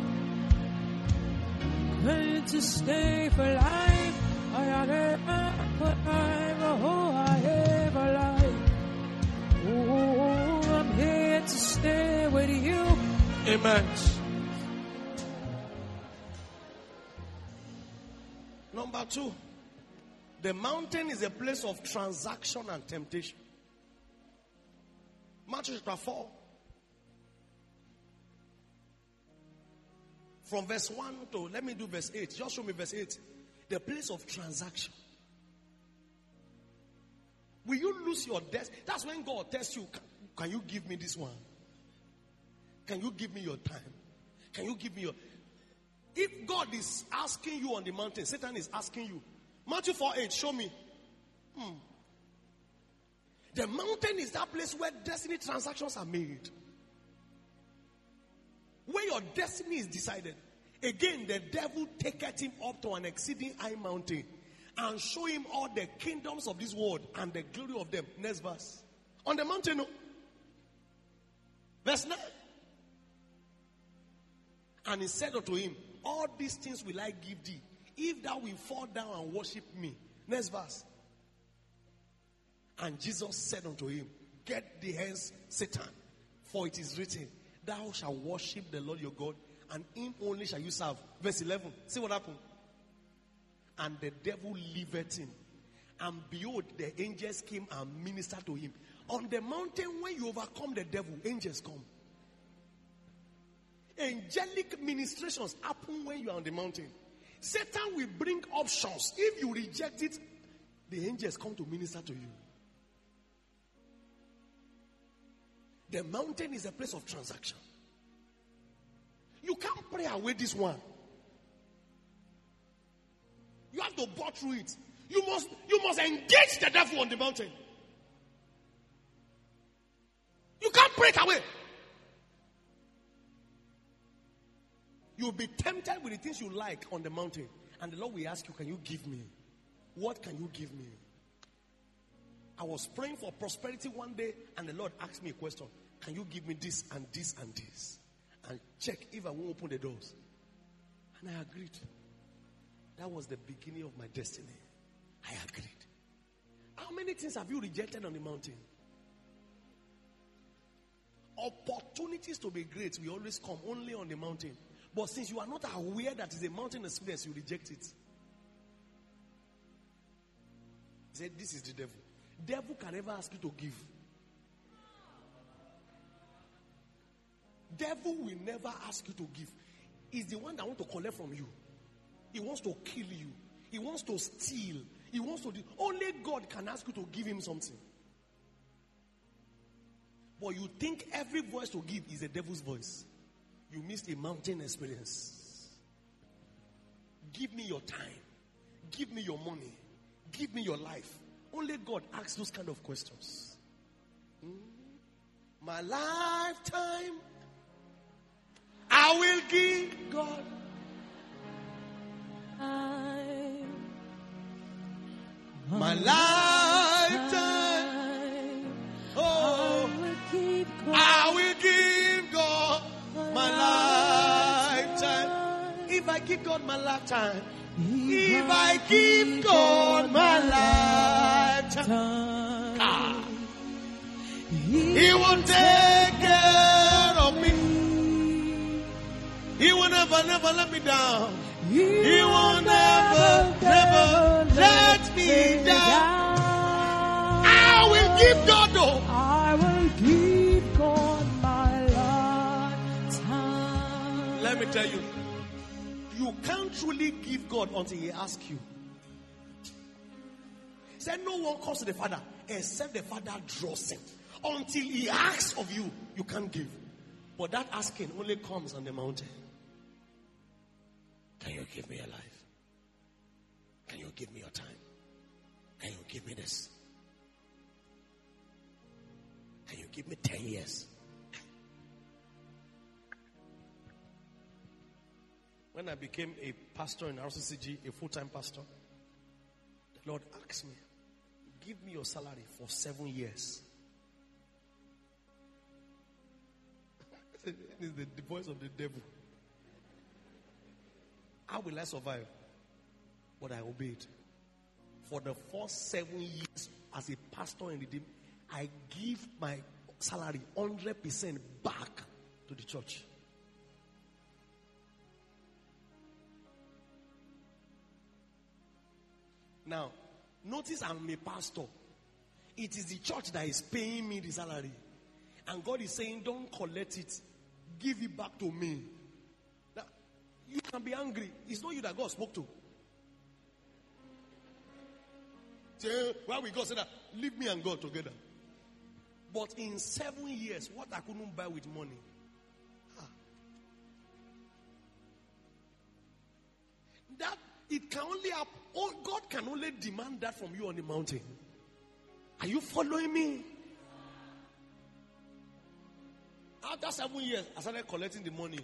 [SPEAKER 4] Ready to stay for life. I am for life. Oh, I am for life. Oh, I'm here to stay with you.
[SPEAKER 3] Amen. Number 2, the mountain is a place of transaction and temptation. Matthew chapter 4. From verse 1 to, let me do verse 8. Just show me verse 8. The place of transaction. Will you lose your death? That's when God tests you. Can you give me this one? Can you give me your time? Can you give me your... If God is asking you on the mountain, Satan is asking you. Matthew 4:8, show me. The mountain is that place where destiny transactions are made. Where your destiny is decided. Again, the devil taketh him up to an exceeding high mountain and show him all the kingdoms of this world and the glory of them. Next verse. On the mountain, no. Verse 9. And he said unto him, all these things will I give thee, if thou wilt fall down and worship me. Next verse. And Jesus said unto him, get thee hence, Satan, for it is written, thou shalt worship the Lord your God, and him only shall you serve. Verse 11. See what happened? And the devil leaveth him. And behold, the angels came and ministered to him. On the mountain, when you overcome the devil, angels come. Angelic ministrations happen when you are on the mountain. Satan will bring options. If you reject it, the angels come to minister to you. The mountain is a place of transaction. You can't pray away this one. You have to bore through it. You must engage the devil on the mountain. You can't pray it away. You'll be tempted with the things you like on the mountain. And the Lord will ask you, can you give me? What can you give me? I was praying for prosperity one day, and the Lord asked me a question. Can you give me this and this and this? And check if I won't open the doors. And I agreed. That was the beginning of my destiny. I agreed. How many things have you rejected on the mountain? Opportunities to be great will always come only on the mountain. But since you are not aware that it's a mountain experience, you reject it. He said, this is the devil. Devil can never ask you to give. Devil will never ask you to give. He's the one that wants to collect from you. He wants to kill you. He wants to steal. He wants to do. Only God can ask you to give him something. But you think every voice to give is a devil's voice. You missed a mountain experience. Give me your time. Give me your money. Give me your life. Only God asks those kind of questions. My lifetime, I will give God. My lifetime, oh, I will give God my lifetime. If I give God my lifetime, if I give God my lifetime, He will take care of me. He will never let me down. He will never, never let me down. I will give God though.
[SPEAKER 4] I will give God my lifetime.
[SPEAKER 3] Let me tell you, you can't truly give God until He asks you. He said no one comes to the Father except the Father draws him. Until He asks of you, you can't give. But that asking only comes on the mountain. Can you give me your life? Can you give me your time? Can you give me this? Can you give me 10 years? When I became a pastor in RCCG, a full-time pastor, the Lord asked me, give me your salary for 7 years. It's the voice of the devil. How will I survive? But I obeyed. For the first 7 years as a pastor in the team, I give my salary 100% back to the church. Now, notice I'm a pastor. It is the church that is paying me the salary. And God is saying, don't collect it. Give it back to me. Now, you can be angry. It's not you that God spoke to. Say, why will God say that? Leave me and God together. But in 7 years, what I couldn't buy with money. That it can only happen. Oh, God can only demand that from you on the mountain. Are you following me? After 7 years, I started collecting the money.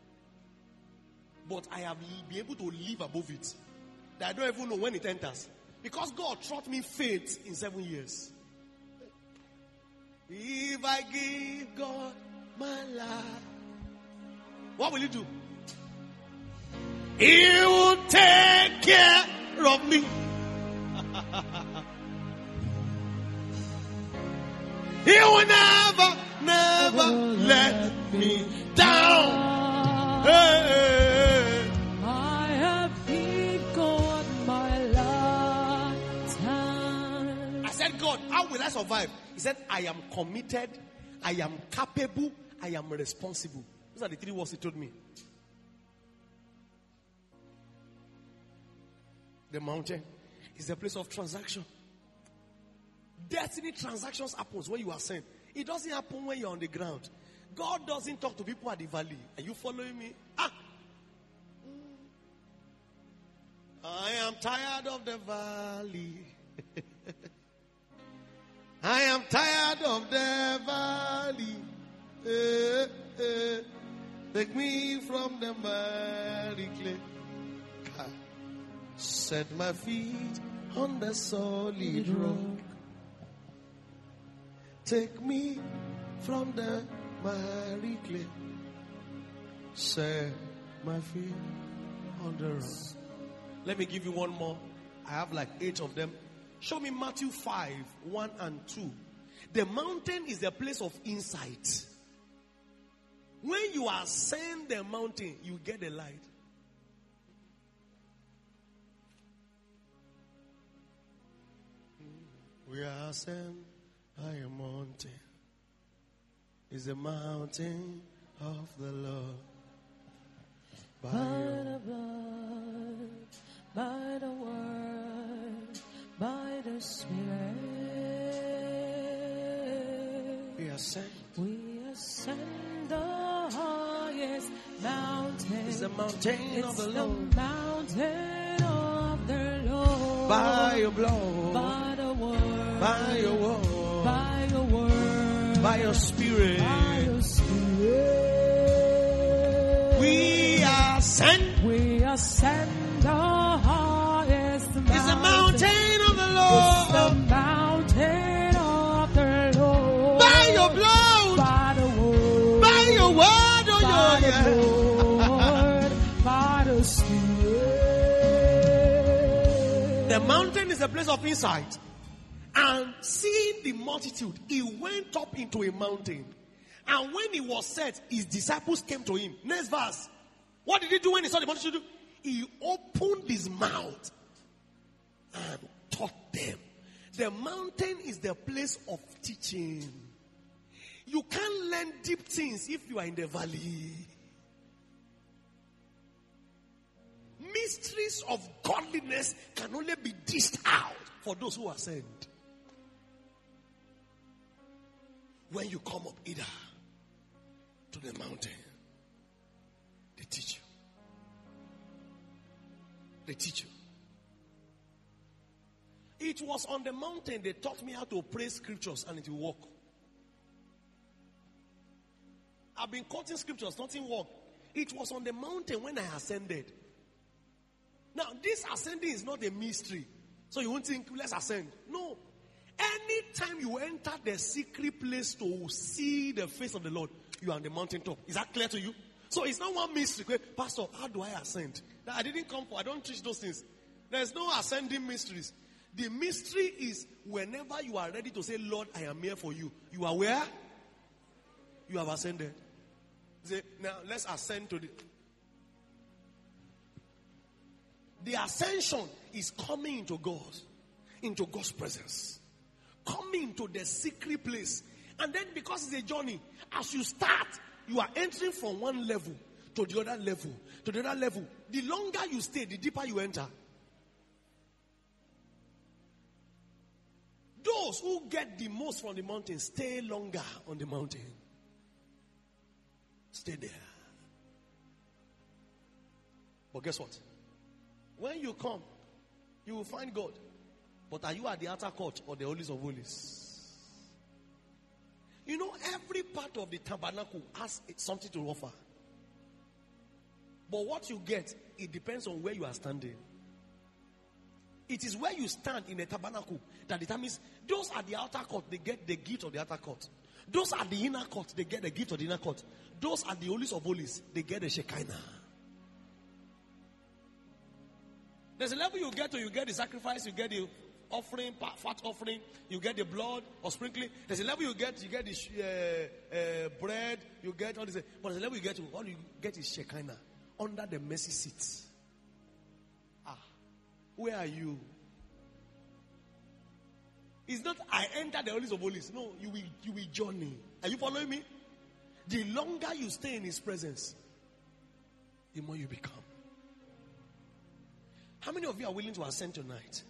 [SPEAKER 3] But I have been able to live above it. That I don't even know when it enters. Because God taught me faith in 7 years. If I give God my life, what will He do? He will take care of me. He will never, never let me down. Hey.
[SPEAKER 4] I have given God my lifetime.
[SPEAKER 3] I said, God, how will I survive? He said, I am committed, I am capable, I am responsible. Those are the 3 words He told me. The mountain is a place of transaction. Destiny transactions happens when you are sent. It doesn't happen when you're on the ground. God doesn't talk to people at the valley. Are you following me? I am tired of the valley. I am tired of the valley. Take me from the miry clay. Set my feet on the solid rock. Take me from the miry clay. Set my feet on the rock. Let me give you one more. I have like 8 of them. Show me Matthew 5, 1 and 2. The mountain is a place of insight. When you ascend the mountain, you get the light. We are ascend high mountain. Is the mountain of the Lord.
[SPEAKER 4] By the blood, by the word, by the Spirit,
[SPEAKER 3] We ascend.
[SPEAKER 4] we ascend the highest mountain.
[SPEAKER 3] Is the mountain of
[SPEAKER 4] It's
[SPEAKER 3] the
[SPEAKER 4] the
[SPEAKER 3] Lord.
[SPEAKER 4] mountain of the Lord.
[SPEAKER 3] By your blood.
[SPEAKER 4] By the word,
[SPEAKER 3] By your word.
[SPEAKER 4] by your word,
[SPEAKER 3] By your spirit.
[SPEAKER 4] by your Spirit.
[SPEAKER 3] We ascend.
[SPEAKER 4] We ascend the highest mountain.
[SPEAKER 3] It's the mountain of the
[SPEAKER 4] It's
[SPEAKER 3] Lord.
[SPEAKER 4] the mountain of the Lord.
[SPEAKER 3] By your blood.
[SPEAKER 4] By the word.
[SPEAKER 3] By your word. Oh,
[SPEAKER 4] By
[SPEAKER 3] yeah.
[SPEAKER 4] the Lord. By the Spirit.
[SPEAKER 3] The mountain is a place of insight. And seeing the multitude, he went up into a mountain. And when he was set, his disciples came to him. Next verse. What did he do when he saw the multitude? he opened his mouth and taught them. The mountain is the place of teaching. You can't learn deep things if you are in the valley. Mysteries of godliness can only be dished out for those who are sent. When you come up either to the mountain, they teach you. They teach you. It was on the mountain they taught me how to pray scriptures and it will work. I've been quoting scriptures, nothing worked. It was on the mountain when I ascended. Now, this ascending is not a mystery. So you won't think, let's ascend. No. Anytime you enter the secret place to see the face of the Lord, you are on the mountaintop. Is that clear to you? So it's not one mystery. Pastor, how do I ascend? I didn't come for, I don't teach those things. There's no ascending mysteries. The mystery is whenever you are ready to say, Lord, I am here for you. You are where? You have ascended. Say, now let's ascend to the ascension is coming into God's presence. Coming into the secret place. And then because it's a journey, as you start, you are entering from one level to the other level, to the other level. The longer you stay, the deeper you enter. Those who get the most from the mountain stay longer on the mountain. Stay there. But guess what? When you come, you will find God. But are you at the outer court or the holies of holies? You know, every part of the tabernacle has something to offer. But what you get, it depends on where you are standing. It is where you stand in the tabernacle that determines those at the outer court, they get the gift of the outer court. Those at the inner court, they get the gift of the inner court. Those at the holies of holies, they get the Shekinah. There's a level you get to, you get the sacrifice, you get the offering, fat offering, you get the blood or sprinkling. There's a level you get the bread, you get all this. But there's a level you get to, all you get is Shekinah under the mercy seat. Where are you? It's not I enter the holies of holies. No, you will journey. Are you following me? The longer you stay in his presence, the more you become. How many of you are willing to ascend tonight?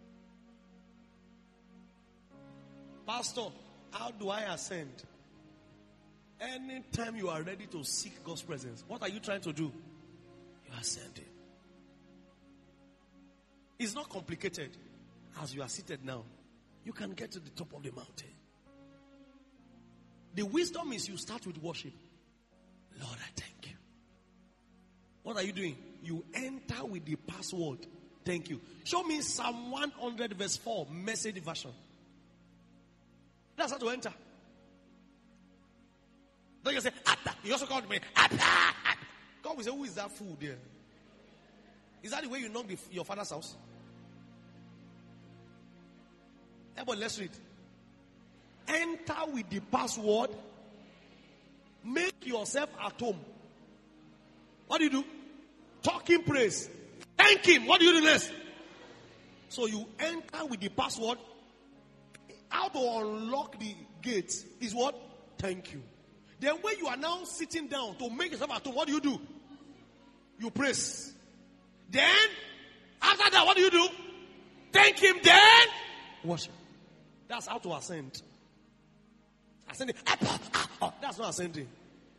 [SPEAKER 3] Pastor, how do I ascend? Anytime you are ready to seek God's presence, what are you trying to do? You are ascending. It's not complicated. As you are seated now, you can get to the top of the mountain. The wisdom is you start with worship. Lord, I thank you. What are you doing? You enter with the password. Thank you. Show me Psalm 100 verse 4, Message version. That's how to enter. Don't you say, Atta. You also called me, Atta. God will say, who is that fool there? Is that the way you knock your father's house? But let's read. Enter with the password. Make yourself at home. What do you do? Talk in praise. Thank him. What do you do next? So you enter with the password. How to unlock the gate is what? Thank you. Then when you are now sitting down to make yourself at home, what do? You praise. Then, after that, what do? Thank him, then worship. That's how to ascend. Ascending. That's not ascending.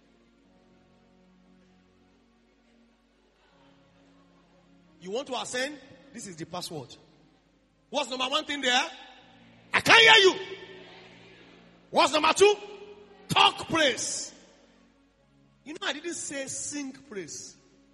[SPEAKER 3] You want to ascend? This is the password. What's number one thing there? I can't hear you. What's number two? Talk praise. You know, I didn't say sing praise.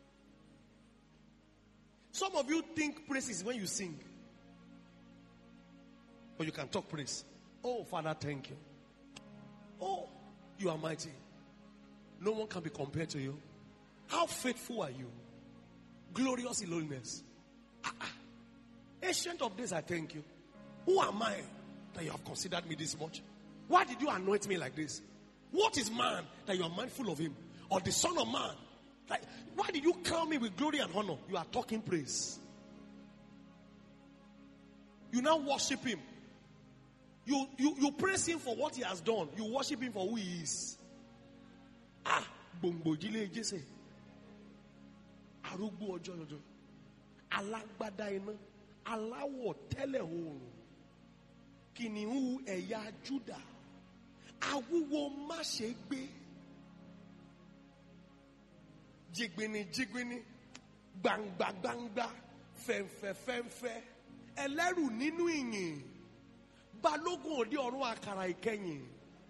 [SPEAKER 3] Some of you think praise is when you sing. But you can talk praise. Oh, Father, thank you. Oh, you are mighty. No one can be compared to you. How faithful are you? Glorious in holiness. Ancient of days, I thank you. Who am I that you have considered me this much? Why did you anoint me like this? What is man that you are mindful of him? Or the son of man Like, why did you crown me with glory and honor? You are talking praise. You now worship him. You praise him for what he has done. You worship him for who he is. Bombo jile jese. Arugbo ojo ojo. Alagbada ina. Alawo tele oorun. Kìnìún ẹ̀yà Júdà. Awúwo má ṣe gbé. Jigbini jigbini. Gbangba gbangba. Fẹ̀ǹfẹ̀ fẹ̀ǹfẹ̀. Ẹlẹ́rù nínú ìyìn. Balógun òde ọ̀run àkàrà ìkẹyìn.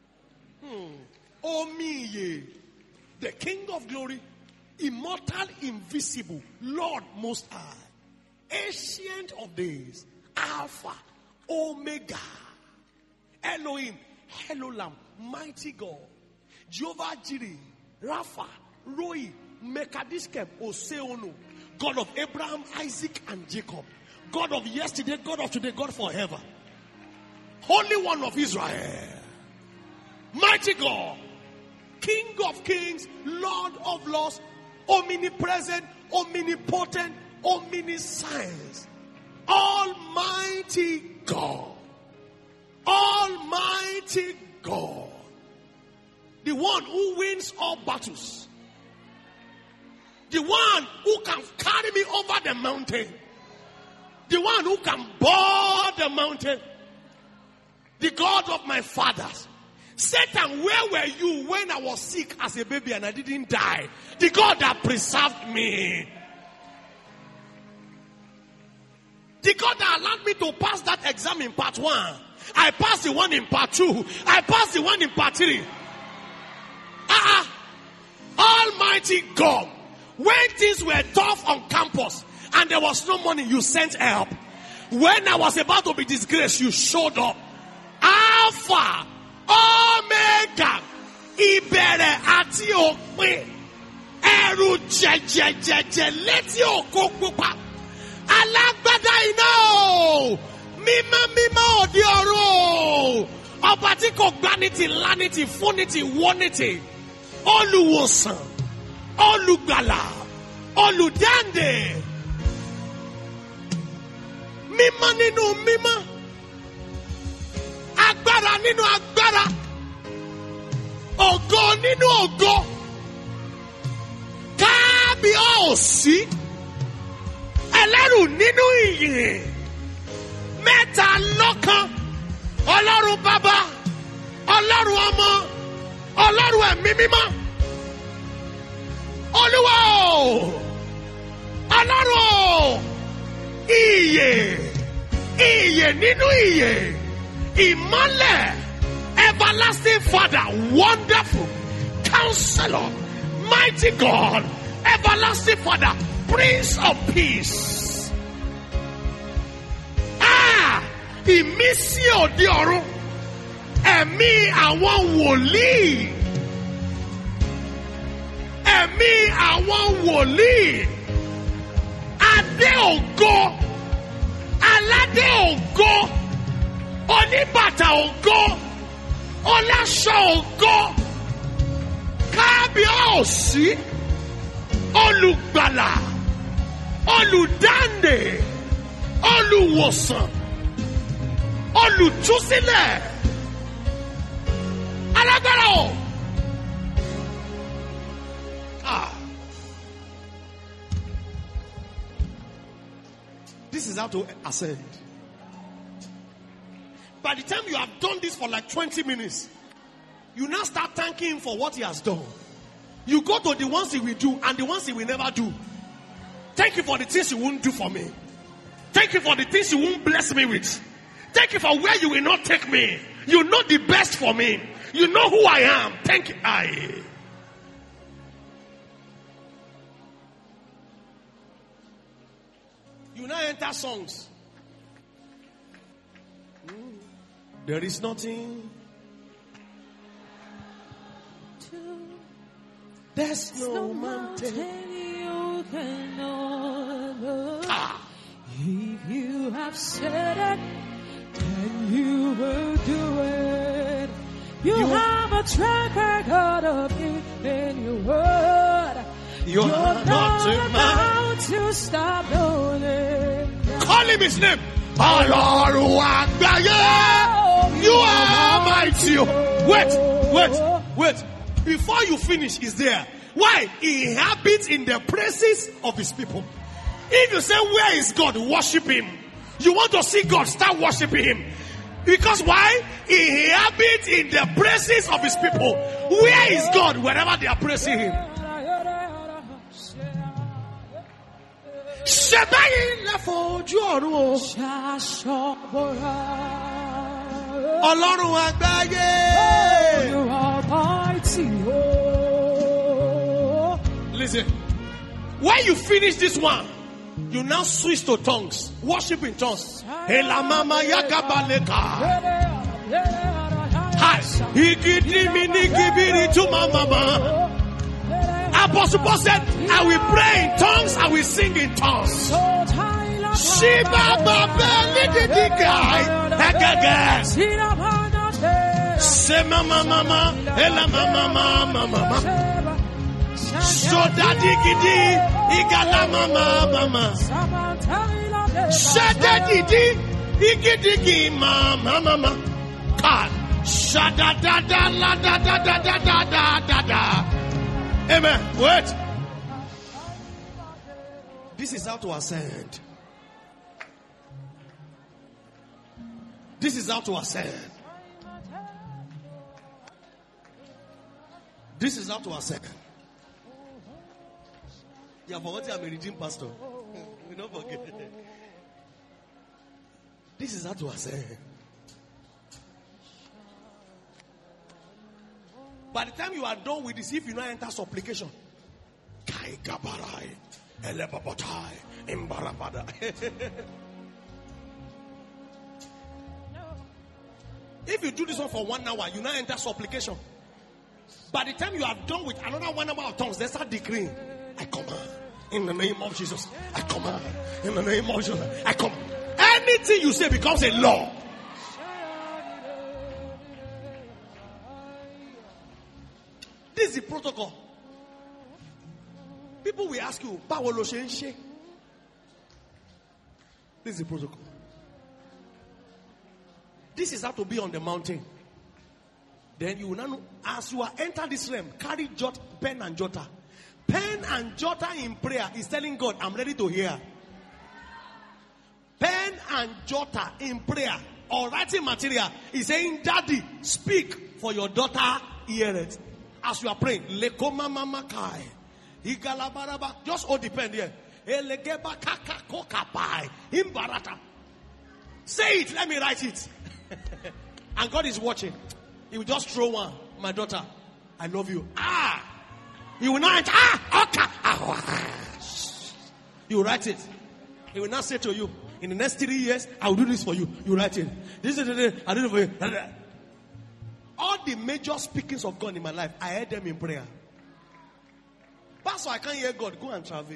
[SPEAKER 3] Omi ìyè. The King of glory. Immortal, invisible. Lord most high. Ancient of days. Alpha. Omega. Elohim. Elolam. Mighty God. Jehovah Jireh. Rapha. Roi. Mekadiskem. Oseonu. God of Abraham, Isaac, and Jacob. God of yesterday, God of today, God forever. Holy One of Israel. Mighty God. King of kings, Lord of lords, omnipresent, omnipotent, omniscience. Almighty God. Almighty God. The one who wins all battles. The one who can carry me over the mountain. The one who can board the mountain. The God of my fathers. Satan, where were you when I was sick as a baby and I didn't die? The God that preserved me. The God that allowed me to pass that exam in part 1. I passed the one in part 2. I passed the one in part 3. Almighty God. When things were tough on campus and there was no money, you sent help. When I was about to be disgraced, you showed up. Alpha, Omega, Ìbẹ̀rẹ̀ àti òpin, ẹ̀rù jẹjẹjẹjẹ létí òkú pupa, alágbádá iná o, mímọ́ òde ọ̀run, ọba tí kò gbaniti lániti fúniti wọ́niti, olùwòsàn, olùgbàlà, olùdáǹdè, mímọ́ nínú mímọ́. Agbára nínú agbára. Ògo nínú ògo. Kábíyèsí. Ẹlẹ́rù nínú ìyìn. Mẹ́ta lọ́kan. Ọlọ́run bàbá. Ọlọ́run ọmọ. Ọlọ́run ẹ̀mí mímọ́. Olúwa o. Ọlọ́run o. Ìyè. Ìyè nínú ìyè. Ìmọ́lẹ̀, everlasting Father, wonderful Counselor, mighty God, everlasting Father, Prince of Peace. Ìmísí òde ọ̀run, ẹ̀mí àwọn wòlíì, ẹ̀mí àwọn wòlíì, adé ògo, aládé ògo. Oníbàtà ògo, ọláṣọ ògo, kábíyèsí, olùgbàlà, olùdáǹdè, olùwòsàn, olùtúsílẹ̀, alágbára o. This is how to ascend. By the time you have done this for like 20 minutes, you now start thanking him for what he has done. You go to the ones he will do and the ones he will never do. Thank you for the things you won't do for me. Thank you for the things you won't bless me with. Thank you for where you will not take me. You know the best for me. You know who I am. Thank you. You now enter songs. There is nothing. There's no mountain
[SPEAKER 4] you cannot move. If you have said it, then you will do it. You have a track record of it in your word.
[SPEAKER 3] You're not a man.
[SPEAKER 4] about to stop doing.
[SPEAKER 3] Call him his name. Ọlọ́run àgbáyé. You are mighty. Wait. Before you finish, is there. Why? He inhabits in the praises of his people. If you say, where is God? Worship him. You want to see God? Start worshiping him. Because why? He inhabits in the praises of his people. Where is God? Wherever they are praising him. Ṣẹ̀bẹ́yìn lẹ fojú ọ̀run o. Ọlọ́run àgbáyé.
[SPEAKER 4] You are mighty.
[SPEAKER 3] Listen. When you finish this one, you now switch to tongues. Worship in tongues. Elamama yakabaleka. Hi. Igidimini to my mama. Apostle Paul said, I will pray in tongues, I will sing in tongues. Shiba babelidigai. Agaga. Sema mama. Ela mama. Shodadi gidi. Igala mama. Shadadi igidigi mama. God. Shadadada la da. Amen. Wait. This is how to ascend. This is how to ascend. This is how to ascend. You have forgotten I'm a redeemed pastor. We don't forget. This is how to ascend. By the time you are done with this, if you not enter supplication, Kai Gabarai, Elebabotai, Imbarabada. If you do this one for 1 hour, you now enter supplication. By the time you are done with another 1 hour of tongues, they start decreeing. I command in the name of Jesus. I command in the name of Jesus. I command. Anything you say becomes a law. This is the protocol. People will ask you, Báwo lo ṣe ń ṣe? This is the protocol. This is how to be on the mountain. Then you will now know, as you are enter this realm, carry pen and jotter. Pen and jotter in prayer is telling God, I'm ready to hear. Pen and jotter in prayer or writing material is saying, Daddy, speak for your daughter hear it. As you are praying, lekoma mama kai, igalabaraba, just hold the pen here. Elegeba kaka koka pai, imbarata. Say it, let me write it. And God is watching. He will just throw one. My daughter, I love you. He will not enter. Okay. You write it. He will not say to you, in the next 3 years, I will do this for you. You write it. This is the I do it for you. All the major speakings of God in my life, I heard them in prayer. Pastor, I can't hear God. Go and travel.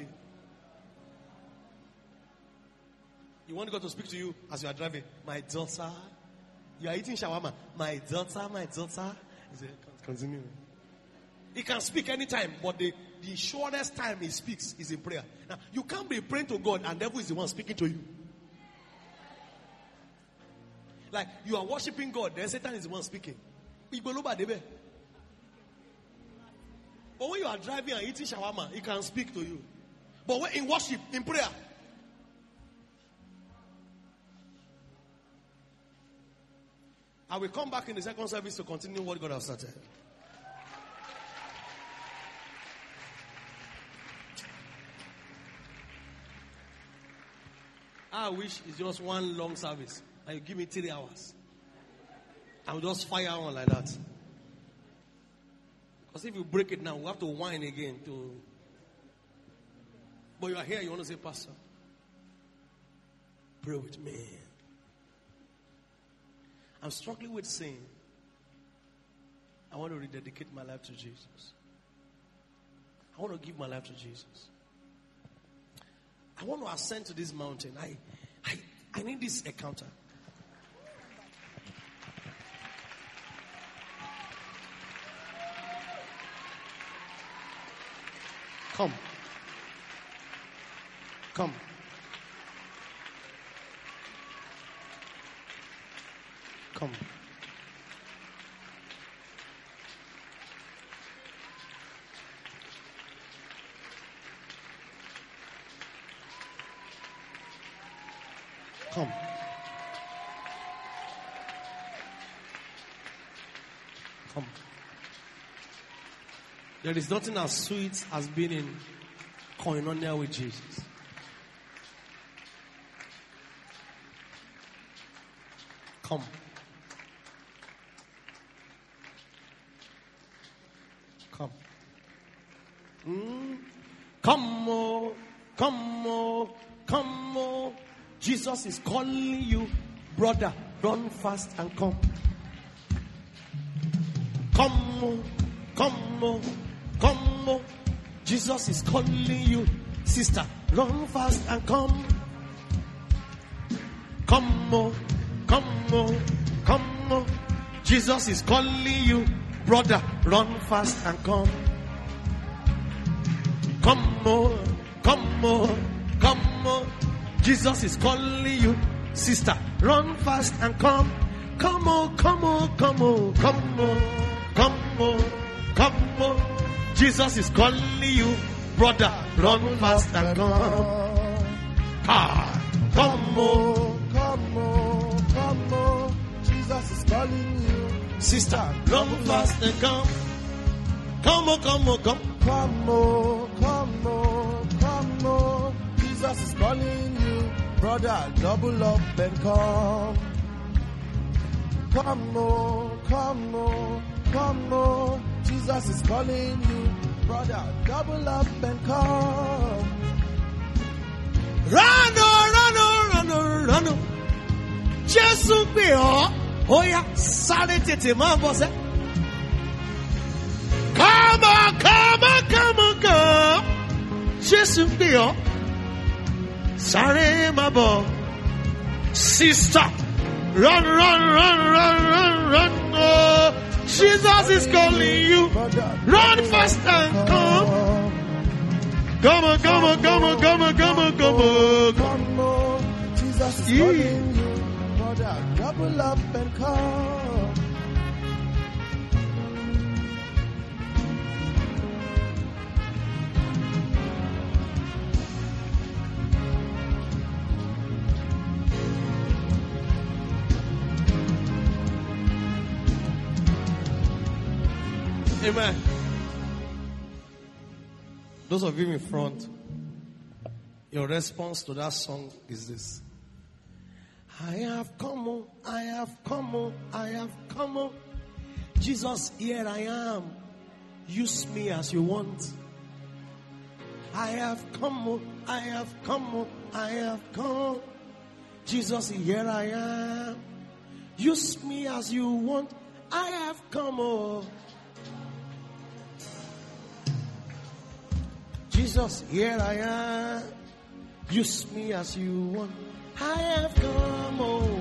[SPEAKER 3] You want God to speak to you as you are driving. My daughter, you are eating shawarma. My daughter. He said, continue. He can speak anytime, but the shortest time he speaks is in prayer. Now, you can't be praying to God and the devil is the one speaking to you. Like, you are worshiping God, then Satan is the one speaking. But when you are driving and eating shawarma, he can speak to you. But when in worship, in prayer, I will come back in the second service to continue what God has started. I wish it's just one long service and you give me 3 hours. I will just fire on like that. Because if you break it now, we have to whine again to. But you are here, you want to say, Pastor, pray with me. I'm struggling with sin. I want to rededicate my life to Jesus. I want to give my life to Jesus. I want to ascend to this mountain. I need this encounter. Come. Come. Come. Come. Come. There is nothing as sweet as being in koinonia with Jesus. Come. Come. Come, oh, come, oh, come, oh. Jesus is calling you, brother. Run fast and come. Come, oh, come, oh, come, oh. Jesus is calling you, sister. Run fast and come. Come, oh, come, oh, come, oh. Jesus is calling you, brother. Run fast and come. Come, oh, come, oh, come, oh. Jesus is calling you, sister. Run fast and come. Come, oh, come, oh, come, oh, come, oh, come, oh, come, oh. Jesus is calling you, brother. Run fast and come. Ah, come, oh,
[SPEAKER 5] come, oh, come, oh. Jesus is calling you,
[SPEAKER 3] sister. Run fast and come. Come, oh, come, oh, come.
[SPEAKER 5] Come, oh, come, oh, come, oh. Jesus is calling you, brother. Double up and come. Come, oh, come, oh, come, oh. Jesus is calling you, brother. Double up and come.
[SPEAKER 3] Run, oh, run, oh, run, oh, run, oh. Jesus be oh. Oh yeah, sáré tètè máa bọ̀ sẹ́. Come on, come on, come on, come. Jesus be oh. Sáré máa bọ̀. Sister, run, run, run, run, run, run, oh. Jesus is calling you. Run fast and come. Come on, come on, come on, come on, come on, come on.
[SPEAKER 5] Come on, Jesus is calling you, brother. Double up and come.
[SPEAKER 3] Amen. Those of you in front, your response to that song is this. I have come, oh, I have come, oh, I have come, oh. Jesus, here I am. Use me as you want. I have come, oh, I have come, oh, I have come. Jesus, here I am. Use me as you want. I have come, oh. Jesus, here I am. Use me as you want. I have come, oh.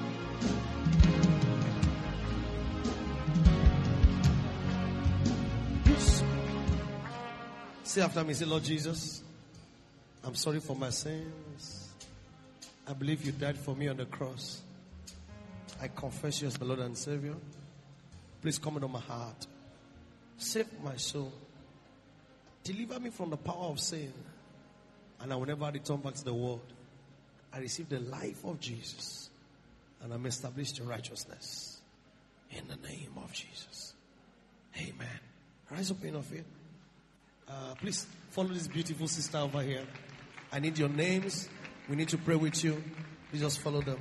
[SPEAKER 3] Say after me, say, Lord Jesus, I'm sorry for my sins. I believe you died for me on the cross. I confess you as my Lord and Savior. Please come into my heart. Save my soul. Deliver me from the power of sin. And I will never return back to the world. I receive the life of Jesus. And I'm established in righteousness. In the name of Jesus. Amen. Rise up in your faith. Please follow this beautiful sister over here. I need your names. We need to pray with you. Please just follow them.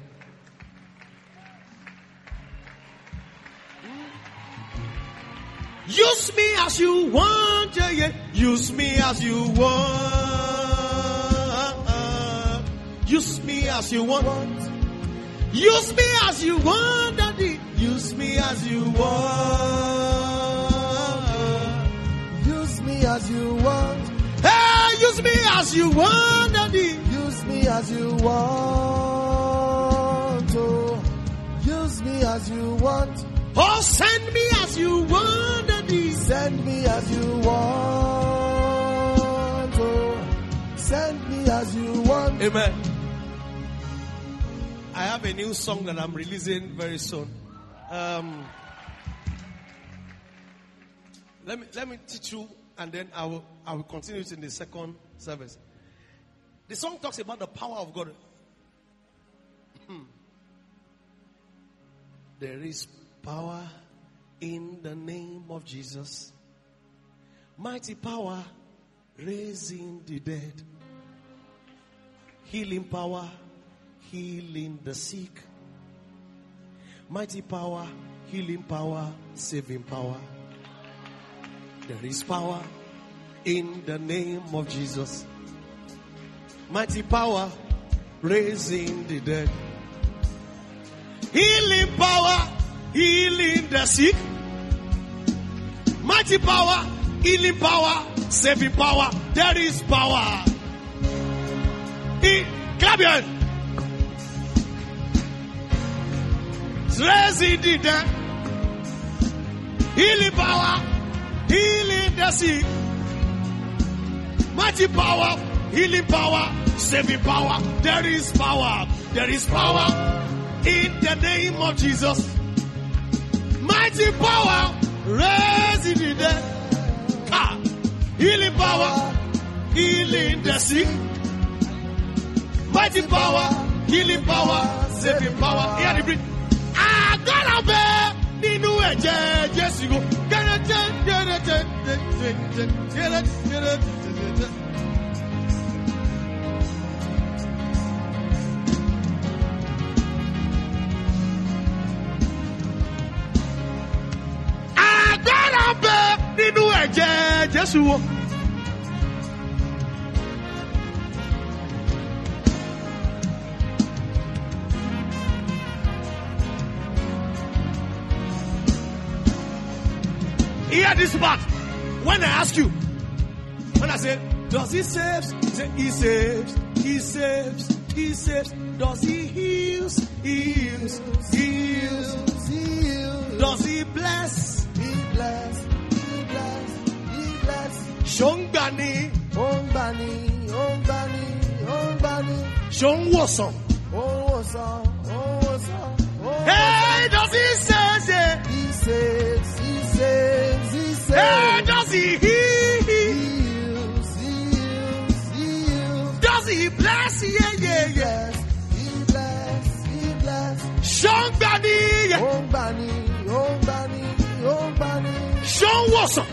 [SPEAKER 3] Use me as you want, yeah, yeah. Use me as you want. Use me as you want. Use me as you want, Daddy. Use me as you want.
[SPEAKER 5] Use me as you want.
[SPEAKER 3] Hey, use me as you want, Daddy.
[SPEAKER 5] Use me as you want. Oh, use me as you want.
[SPEAKER 3] Oh, send me as you want, Daddy.
[SPEAKER 5] Send me as you want.
[SPEAKER 3] Amen. I have a new song that I'm releasing very soon. Let me teach you, and then I will continue it in the second service. The song talks about the power of God. There is power in the name of Jesus. Mighty power raising the dead. Healing power, healing the sick. Mighty power, healing power, saving power. There is power in the name of Jesus. Mighty power raising the dead. Healing power, healing the sick. Mighty power, healing power, saving power. There is power. Clap your hands. Raising the dead. Healing power, healing the sick. Mighty power, healing power, saving power. There is power. There is power in the name of Jesus. Mighty power, raising the dead. Healing power, healing the sick. Mighty power, healing power, saving power. Hear the breath. I gotta bear the new age. Yes, you go. Get it. Nínú ẹ̀jẹ̀ Jésù wo. Hear this part. When I ask you, when I say, does he save? Say, he saves. He saves. He saves. Does he heals? He heals. He heals. He heals. Does he bless? He bless. Shongbani, Ongbani, Ongbani, Ongbani. Shongwoson. Hey, does he save? He saves, he saves, he saves. Hey, does he heal? He heals, he heals, he heals. Does he bless? Yeah. He bless, he bless. Shongbani, Ongbani, Ongbani, Ongbani. Shongwoson.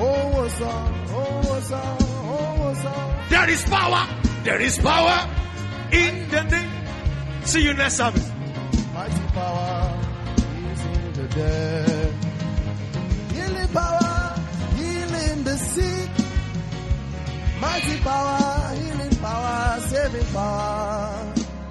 [SPEAKER 3] There is power. There is power in the name. See you next service.
[SPEAKER 5] Mighty power is in the dead. Healing power, healing the sick. Mighty power, healing power, saving power.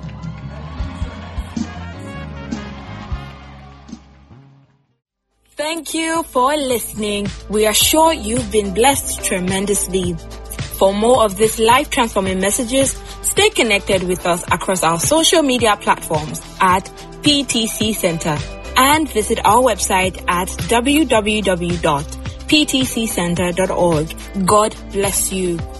[SPEAKER 1] Thank you for listening. We are sure you've been blessed tremendously. For more of these life-transforming messages, stay connected with us across our social media platforms at PTC Center and visit our website at www.ptccenter.org. God bless you.